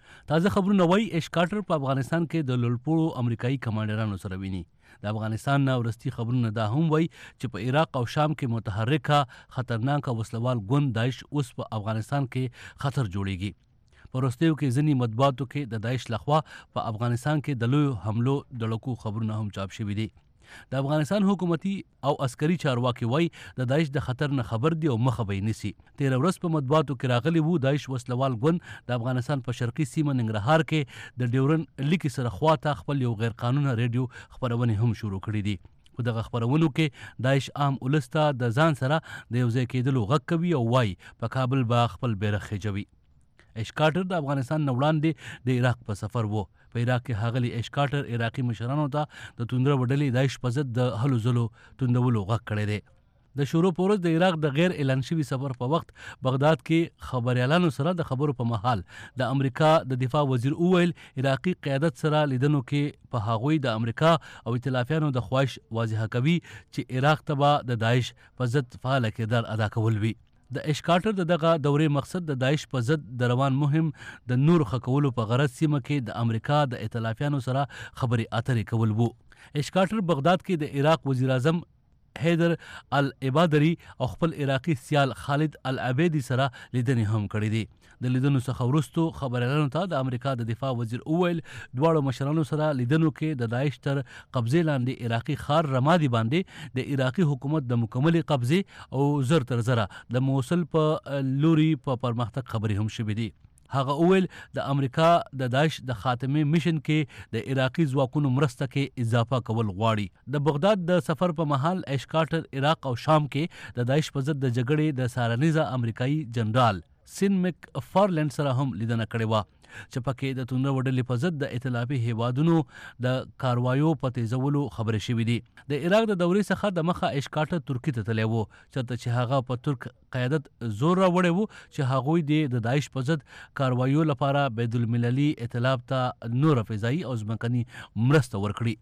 تازه خبرونه وایي ایش کارټر په افغانستان کې د لوړپوړو امریکایي کمانډرانو سره ویني. د افغانستان نه ورستي خبرونه دا هم وایي چې په عراق او شام کې متحرکه خطرناکه وسلوال ګوند داعش اوس په افغانستان کې خطر جوړیږي. په وروستیو کې ځینې مطبوعاتو کې د داعش لخوا په افغانستان کې د لویو حملو ډړکو خبرونه هم چاپ شوي دي. د افغانستان حکومتي او عسکري چارواکي وایي د داعش د خطر نه خبر دي او مخه به یې نیسي. تېره ورځ په مطبوعاتو کې راغلي وو داعش وسلوال ګوند د افغانستان په شرقي سیمه ننګرهار کې د ډیورن لیکې سره خواته خپل یو غیر قانونه ریډیو خپرونې هم شروع کړي دي. په دغه خپرونو کې داعش عام ولس ته د ځان سره د یو ځای کېدلو غږ کوي او وایي په کابل به خپل بیرغ خېجوي. ایش کارټر د افغانستان نه وړاندې د عراق په سفر وو. په عراق کې ښاغلي ایش کارټر عراقي مشرانو ته د توندره وډلې داعش په ضد د هلو ځلو توندولو غږ کړی دی. د شروع په ورځ د عراق د غیر اعلان شوي سفر په وخت بغداد کې خبريالانو سره د خبرو په مهال د امریکا د دفاع وزیر وویل عراقي قیادت سره لیدنو کې په هغوی د امریکا او ائتلافیانو د خواهش واضحه کوي چې عراق ته به د داعش په ضد فعاله کردار ادا کول وي. د ایش کارټر د دغه دورې مقصد د داعش په ضد د روان مهم د نور خکولو په غرض سیمه کې د امریکا د ائتلافیانو سره خبرې اترې کول وو. ایش کارټر بغداد کې د عراق وزیر اعظم حیدر العبادری او خپل عراقي سیال خالد العبیدي سره لیدنې هم کړې دي. د لیدنو څخه وروستو خبريالانو ته د امریکا د دفاع وزیر وویل دواړو مشرانو سره لیدنو کې د داعش تر قبضې لاندې عراقي ښار رمادي باندې د عراقي حکومت د مکملې قبضې او زر تر زره د موصل په لوري په پرمختګ خبرې هم شوې دي. هغه وویل د امریکا د داعش د خاتمې میشن کې د عراقي ځواکونو مرسته کې اضافه کول غواړي. د بغداد د سفر په مهال ایش کارټر عراق او شام کې د داعش په ضد د جګړې د سارنیزه امریکایي جنرال سین مک فارلند سره هم لیدنه کړې وه چې پکې د توندره وډلې په ضد د ائتلافي هیوادونو د کاروایو په تیزولو خبرې شوې دي. د عراق د دورې څخه د مخه ایش کارټر ترکي ته تللی و چېرته چې هغه په ترک قیادت زور راوړی و چې هغوی د داعش په ضد کاروایو لپاره بین المللي ائتلاف ته نوره فضایي او ځمکني مرسته ورکړي.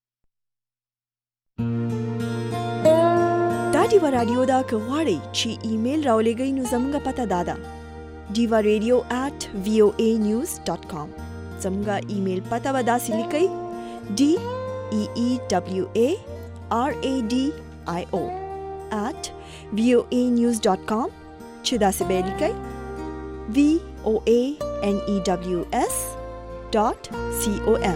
دا ډیوه راډیو دا که غواړئ چې ایمیل راولېږئ نو زموږ پته دا ده diva@voanews.com. زموږ ایمیل پته به داسې لیکئ DEEWARADIO@voanews.com چې داسې به لیکئ VOANEWS.com.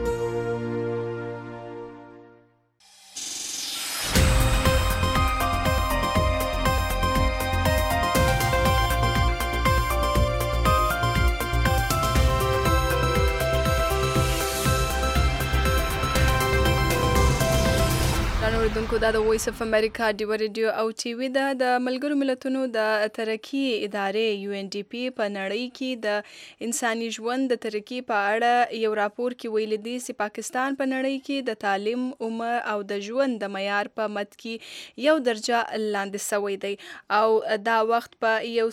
اوریدونکو دا د وایس اف امریکا ډیوه ریډیو او ټي وي ده. د ملګرو ملتونو د ترقی ادارې UNDP په نړۍ کې د انساني ژوند د ترقی په اړه یو راپور کې ویل دي چې پاکستان په نړۍ کې د تعلیم، عمر او د ژوند د معیار په مد کې یو درجه لاندې شوی دی او دا وخت په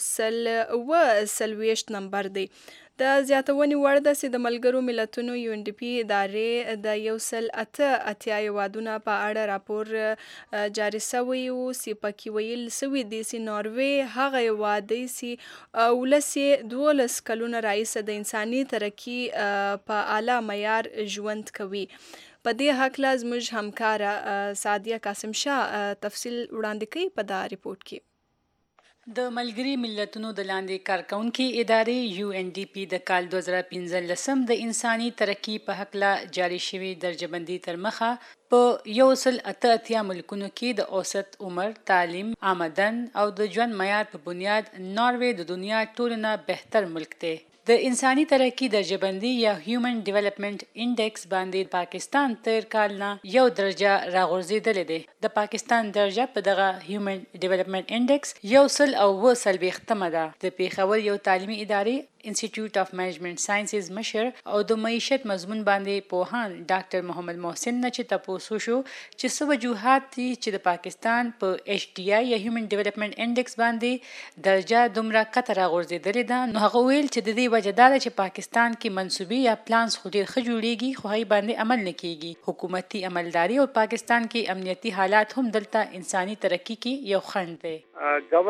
140 نمبر دی. د زیاتونې وړ ده چې د ملګرو ملتونو UNDP ادارې د 188 هیوادونو په اړه راپور جاري شوی و چې پکې ویل شوي دي چې ناروې هغه هیواد دی چې 12 کلونه راهیسې د انساني ترقي په اعلی معیار ژوند کوي. په دې هکله زموږ همکاره سعدیه قاسم شاه تفصیل وړاندې کوي په دا ریپورت کې. د ملګري ملتونو د لاندې کارکونکي ادارې UNDP د کال 2015 د انساني ترقی په هکله جاري شوی درجه بندي تر مخه په 188 ملکونو کې د اوسط عمر، تعلیم، آمدن او د ژوند معیار په بنیاد ناروې د دنیا ټولنه بهتر ملک دی. د انساني ترقی درجه بندي یا هیومن ډیولپمنٹ انډیکس باندې پاکستان تیر کال نه یو درجه راغورځېدلې ده. د پاکستان درجه په دغه هیومن ډیولپمنٹ انډیکس 140 ده. د پیښور یو تعلیمي ادارې انسټیټیوټ اف منیجمنت ساينسز مشر او د معیشت مضمون باندې پوهان ډاکټر محمد محسن نه چې تاسو شو چې څه وجوهات دي چې د پاکستان په HDI یا هیومن ډیولپمنٹ انډیکس باندې درجه دومره کته راغورځېدلې ده. نو هغه ویل چې د دې وجه دا ده چې پاکستان کې منسوبي یا پلانز خو ډېر ښه جوړیږي خو هغې باندې عمل نه کیږي. حکومتي عملداري او پاکستان کې امنیتي حالات هم دلته انساني ترقی کې یو خنډ دی. Governance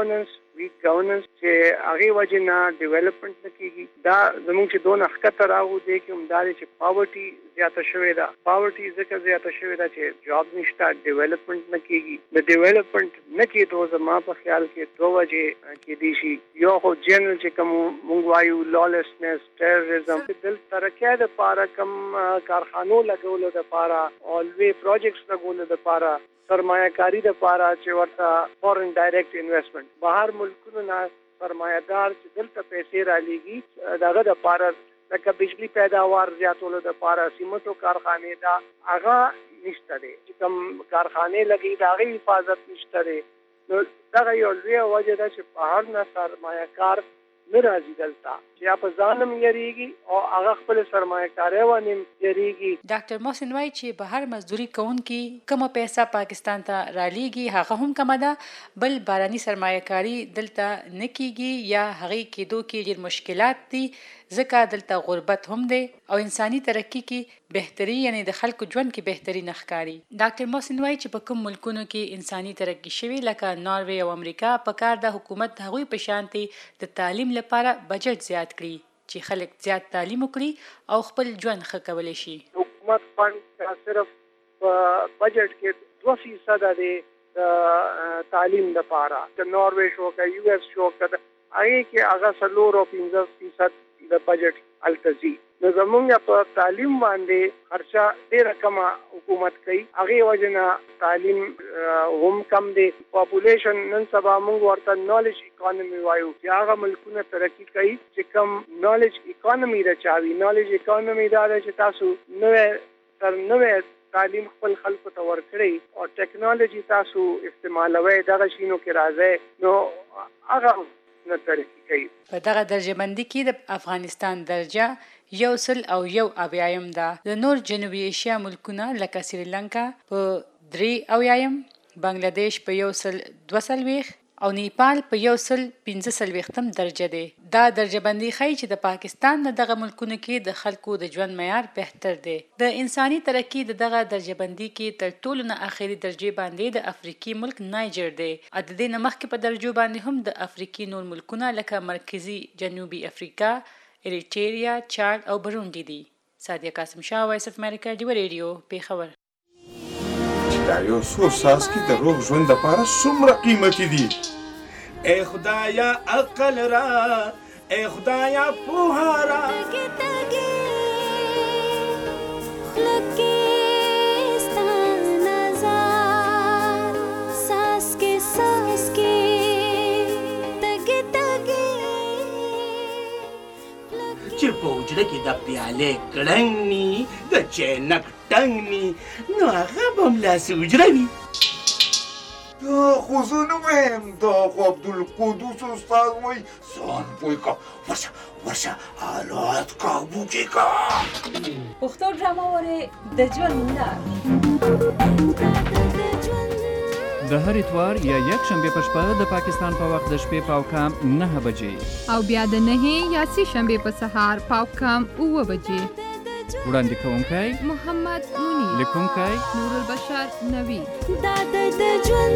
ویک ګورننس چې هغه وجه نه ډیولپمنٹ نه کیږي. دا زموږ چې دون حقیقت راغو دی کې همداري چې پاورټي زیاته شوې ده. پاورټي ځکه زیاته شوې ده چې جاب نشته، ډیولپمنٹ نه کیږي. د ډیولپمنٹ نه کېدو زما په خیال کې دوه وجې کېدی شي. یو خو جنرال چې کوم مونږ وایو لالسنس، ټیرریزم، دل ترکیه د پاره کم کارخانو لګولو د پاره اولوی پروجیکټس لګولو د پاره سرمایه کاری د پاره چې ورته فورن ډایرکټ انویسټمنٹ بهر ملکونو نه سرمایه‌دار چې دلته پیسې را لېږي دغه د پاره لکه بجلی پیداوار زیاتولو د پاره سیمټو کارخانې دا هغه نشته دی. چې کوم کارخانې لګي دا غي حفاظت نشته دی. نو دغه یو لوی وجه ده چې بهر نه سرمایه کار ناراضي دلته چې په ځانم یریږي او هغه خپل سرمایه کاري ونیم یریږي. ډاکټر محسن وایي چې بهر مزدوري کوونکي کومه پیسې پاکستان ته رالیږي هغه هم کمه ده، بل باراني سرمایه کاری دلته نه کیږي یا هغه کېدو کې ډېر مشکلات دي ځکه دلته غربت هم دی او انساني ترقی کې بهتري یعنی د خلکو ژوند کې بهتري نه ښکاري. ډاکټر محسن وایي چې په کوم ملکونو کې انساني ترقی شوی لکه ناروې او امریکا په کار د حکومت هغوی په شانتي د تعلیم لپاره بجټ زیات کړي چې خلک زیات تعلیم وکړي او خپل ژوند ښه کولی شي. حکومت فند صرف بجټ کې 2% دی د تعلیم لپاره. د ناروې شو که یو اس شو که هغه کې هغه 15% د بجټ التزی. نو زمونږ په تعلیم باندې خرچه ډېره کمه حکومت کوي. هغه وجنه تعلیم هم کم دی. پاپولیشن نن سبا موږ ورته نالج اکانومي وایو چې هغه ملکونه ترقی کوي چې کم نالج اکانومي راچاوي. نالج اکانومي دا چې تاسو نوې تعلیم خپل خلکو ته ورکړي او ټیکنالوژي تاسو استعمالوي دغه شینو کې راځي نو هغه نه ترقی کوي. په دغه درجه بندي کې د افغانستان درجه 101 ده. د نور جنوبي ایشیا ملکونه لکه سریلانکا په 83، بنگلاديش په 142 او نیپال په 145 درجه دی. دا درجه بندي ښیي چې د پاکستان دغه ملکونو کې د خلکو د ژوند معیار بهتر دی. د انساني ترقی دغه درجه بندي کې تر ټولو نه اخري درجه باندې د افریقي ملک نایجر دی. د دې نه مخکې په درجو باندې هم د افریقي نور ملکونه لکه مرکزي جنوبي افریقا، اریټریا، چاد او برونډي دي. سادیه قاسم شاه، وایس اف امریکا، ډیو ریډیو، پیښور. دا یو څو ساسکي د روغ ژوند لپاره څومره قیمتي دي. ای خدایا عقل را، ای خدایا پوها را. چې په حجره کې د پیالې کړنګ ني د چینک ټنګ ني نو هغه به هملاسې حجره وي. دا خو زه نه وایم، دا خو عبدالقدوس استاد وایي ځان پوه که ورشه حالات قابو کې که. پښتو ډرامه وره د ژوند لار د هر اتوار یا یک شنبه په شپه د پاکستان په وخت د شپې پاوکام 9 بجې او بیا د 9 یا 3 شنبه په سهار پاوکام 9 بجې. وړاندې کوونکی محمد مونی، لیکونکی نور البشر نوی. دا د ژوند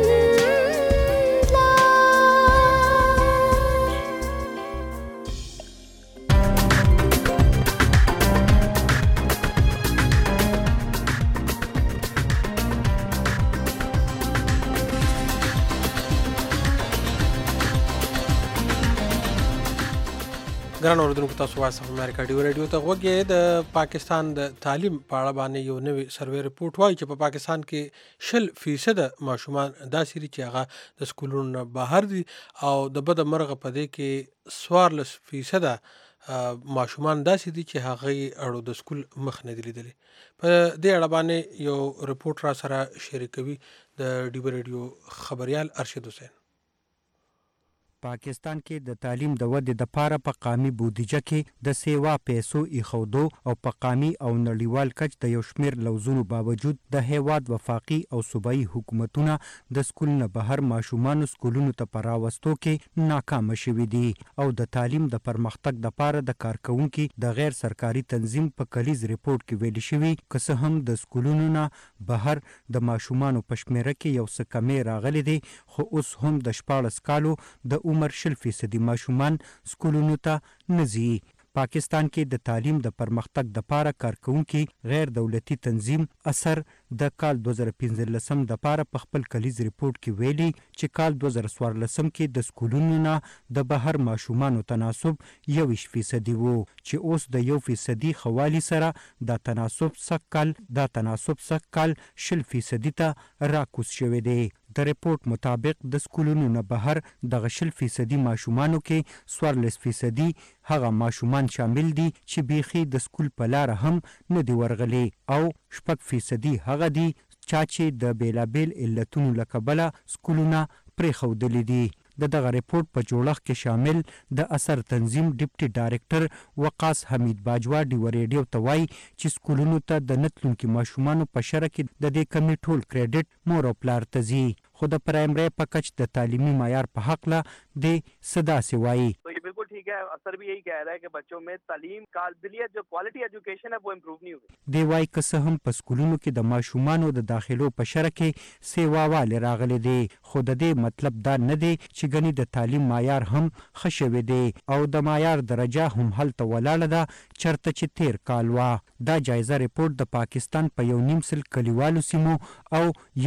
ګران اوریدونکو، تاسو وایس اف امریکا ډیو ریډیو ته غوږ یې. د پاکستان د تعلیم په اړه باندې یو نوی سروې رپورټ وایي چې په پاکستان کې 0% ماشومان داسې دي چې هغه د سکولونو نه بهر دي او د بده مرغه په دې کې 14% ماشومان داسې دي چې هغه اړو د سکول مخ نه دی لیدلی. په دې اړه باندې یو رپورټ را سره شریکوي د ډیو ریډیو خبريال ارشد حسین. پاکستان کې د تعلیم د ودې لپاره په قامي بودیجه کې د سیوا پیسو ایښودو او په قامي او نړیوال کچ د یو شمېر لوزونو باوجود د هیواد وفاقي او صوبایي حکومتونه د سکول نه بهر ماشومانو سکولونو ته په راوستو کې ناکامه شوي دي او د تعلیم د پرمختګ لپاره د کارکوونکي د غیر سرکاري تنظیم په کلیز ریپورت کې ویل شوي که څه هم د سکولونو نه بهر د ماشومانو په شمېره کې یو څه کمې راغلي دي، خو اوس هم د 14 کالو د عمر 20% ماشومان سکولونو ته نه ځي. پاکستان کې د تعلیم د پرمختګ دپاره کارکونکي غیر دولتي تنظیم اثر د کال 2015 دپاره په خپل کلیز ریپورت کې ویلي چې کال 2014 کې د سکولونو نه د بهر ماشومانو تناسب 21% و چې اوس د 1% خوالي سره د تناسب سږ کال 20% ته راکوز شوی دی. د ریپورت مطابق د سکولونو نه بهر دغه 20% ماشومانو کې 14% هغه ماشومان شامل دي چې بیخي د سکول په لاره هم نه دي ورغلي او 6% هغه دي چې د بیلابیل علتونو له کبله سکولونه پرېښودلي دي. د دغه ریپورت په جوړښت کې شامل د اثر تنظیم ډیپټي ډایرکټر وقاص حمید باجوا ډیو ریډیو ته وایي چې سکولونو ته د نتلونکي ماشومانو په شرح کې د دې کمې ټول کریډټ مور او پلار ته ځي. خو د پرایمري په کچ د تعلیمي معیار په حقله د صدا سے وایي. बिल्कुल ठीक है. असर भी यही कह रहा है कि बच्चों में तालीम काबिलियत जो क्वालिटी एजुकेशन है वो इम्प्रूव नहीं हुई. دی وایي که څه هم په سکولونو کې د ماشومانو د داخلو په شرح کې سیواوالی راغلی دی خو د دې مطلب دا نه دی چې ګنې د تعلیم معیار هم ښه شوی دی او د معیار درجه هم هلته ولاړه ده چرته چې تیر کال وه. دا جایزه ریپورت د پاکستان په 1.5 کلیوالو سیمو او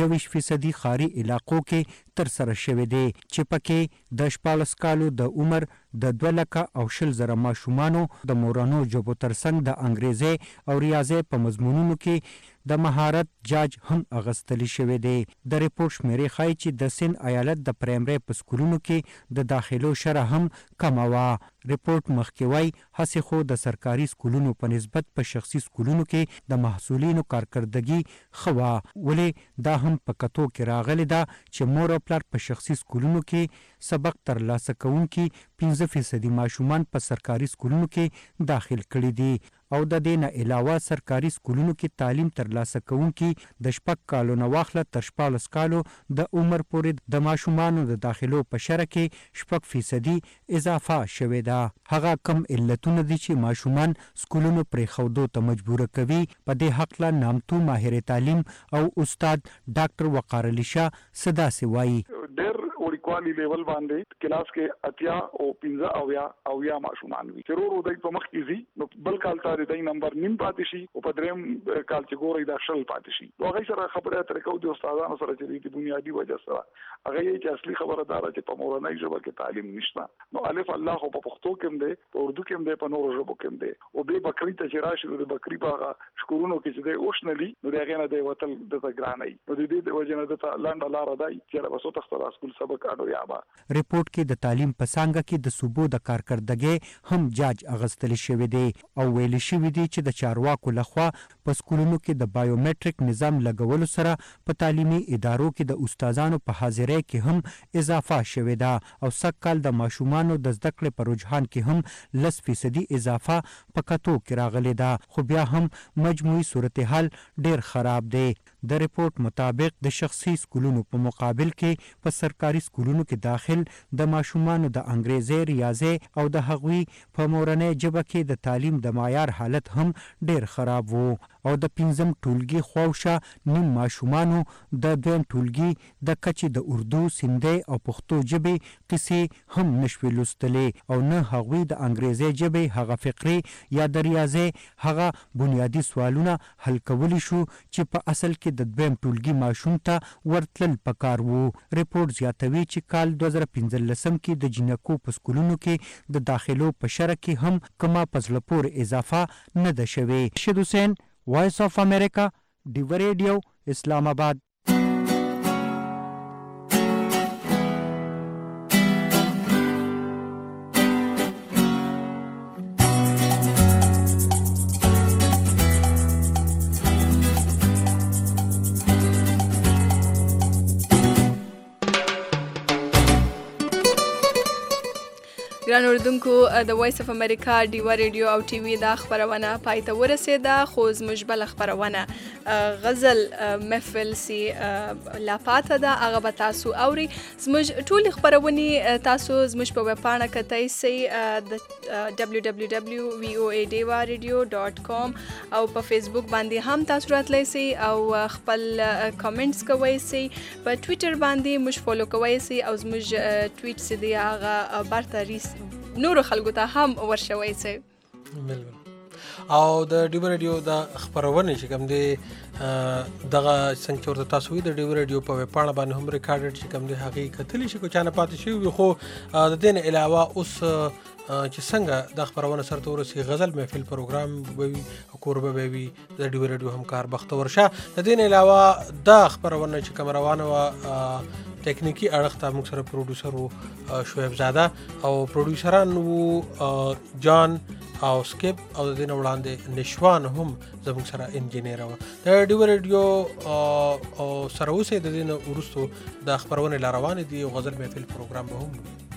21% ښاري علاقو کې ترسره شوی دی چې پکې د 14 کالو د عمر د 2,20,000 ماشومانو د مورانو ژبو ترڅنګ د انګریزي او ریاضي په مضمونونو کې د مهارت جاج هم اغستلی شوی دی. د ریپورت شمیرې ښایي چې د سند ایالت د پرایمري په سکولونو کې د داخلو شرح هم کمه وه. ریپورت مخکې وایي هسې خو د سرکاري سکولونو په نسبت په شخصي سکولونو کې د محصولینو کارکردګي ښه وه ولې دا هم په کتو کې راغلی ده چې مور او پلار په شخصي سکولونو کې سبق ترلاسه کوونکي 15% ماشومان په سرکاري سکولونو کې داخل کړي دي او د دې نه علاوه سرکاري سکولونو کې تعلیم ترلاسه کوونکي د 6 کالو نه واخله تر 14 کالو د عمر پورې د ماشومانو د داخلو په شرح کې 6% اضافه شوې ده. هغه کم علتونه دي چې ماشومان سکولونو پرېښودو ته مجبوره کوي. په دې هکله نامتو ماهر تعلیم او استاد ډاکټر وقار علي شاه څه داسې وایي. وړوکوالي لیول باندې کلاس کې 80 او 15 او یا ماشومان وي چې ورو دای په مخ کې زی نو بل کال ته د نمبر نیم پاتې شي او په دریم کال چې ګوري دا شل پاتې شي. نو هغه سره خبره ترې کوو د استادانو سره چې د بنیادی وجه سره هغه یې چې اصلي خبره دار چې په مورنۍ ژبه کې تعلیم نشته. نو الف الله خو په پښتو کې هم دی په اردو کې هم دی په نورو ژبو کې هم دی او به بکری ته چې راشي د بکری په شکرونو کې چې دی اوښنلی نو دغه نه دی وتل د ګرانای نو د دې وجه نه د لاندې لار دی چې وسو تخته سکول سبق ریپورت کې د تعلیم په څانګه کې د صوبو د کارکردګۍ هم جاج اغستل شوی دی او ویل شوی دی چې د چارواکو لخوا په سکولونو کې د بایومټریک نظام لګولو سره په تعلیمي ادارو کې د استادانو په حاضرۍ کې هم اضافه شوی ده او سږ کال د ماشومانو د زده کړې په رجحان کې هم 10% اضافه په کتو کې راغلی ده خو بیا هم مجموعي صورتحال ډیر خراب دی. د ریپورت مطابق د شخصي سکولونو په مقابل کې په سرکاري سکولونو کې داخل د ماشومانو د انګریزي ریاضي او د هغوی په مورنۍ ژبه کې د تعلیم د معیار حالت هم ډیر خراب وو او د 5م ټولګي خواوشا نیم ماشومانو د 2م ټولګي د کچې د اردو سندي او پښتو ژبې قصې هم نشوي لوستلې او نه هغوی د انګریزي ژبې هغه فقري یا د ریاضي هغه بنیادی سوالونه حل کولی شو چې په اصل کې د 2م ټولګي ماشوم ته ورتلل پکار وو. ریپورت زیاتوي چې کال 2015 کې د جنکو په سکولونو کې د داخلو په شرح کې هم کما پزله پورې اضافه نه ده شوې. رشید حسین وایس اف امریکا ډیو ریډیو اسلام آباد. ګران اوریدونکو د وایس اف امریکا ډیوا ریډیو او ټي وي دا خبرونه پای ته ورسېده خو زموږ بله خبرونه غزل محفل سي لا پاته ده هغه به تاسو اوري زموږ ټولې خبرونې تاسو زموږ په ویبپاڼه کتای سئ د www.voadevaradio.com او په فیسبوک باندې هم تاسو راتلی سئ او خپل کمنټس کوئ سئ په ټویټر باندې موږ فالو کوئ سئ او زموږ ټویټ سي دی هغه برته نورو خلکو ته هم ورشوئ سئ. او د ډیو ریډیو د خبرونه چې کوم دی دغه څنګه چې ورته تاسو د ډیو ریډیو په ویبپاڼه باندې هم ریکارډډ چې کوم دی هغه کتلی شي کو چانه پاتې شي خو د دې نه علاوه اوس چې څنګه د خبرونه سره ورسي غزل محفل پروګرام وي کوربه وي د ډیو ریډیو همکار بختور شه د دې نه علاوه د خبرونه چې کوم روانه و ټیکنیکی اړخ ته موږ سره پروډوسر شعیب زاده او پروډوسران وو جان او سکیپ او د دې وړاندې نشوان هم زموږ سره انجینیر و د ډیو ریډیو او سره اوسې د دې وروسته د خبرونه لروان دي غزل محفل پروګرام به هم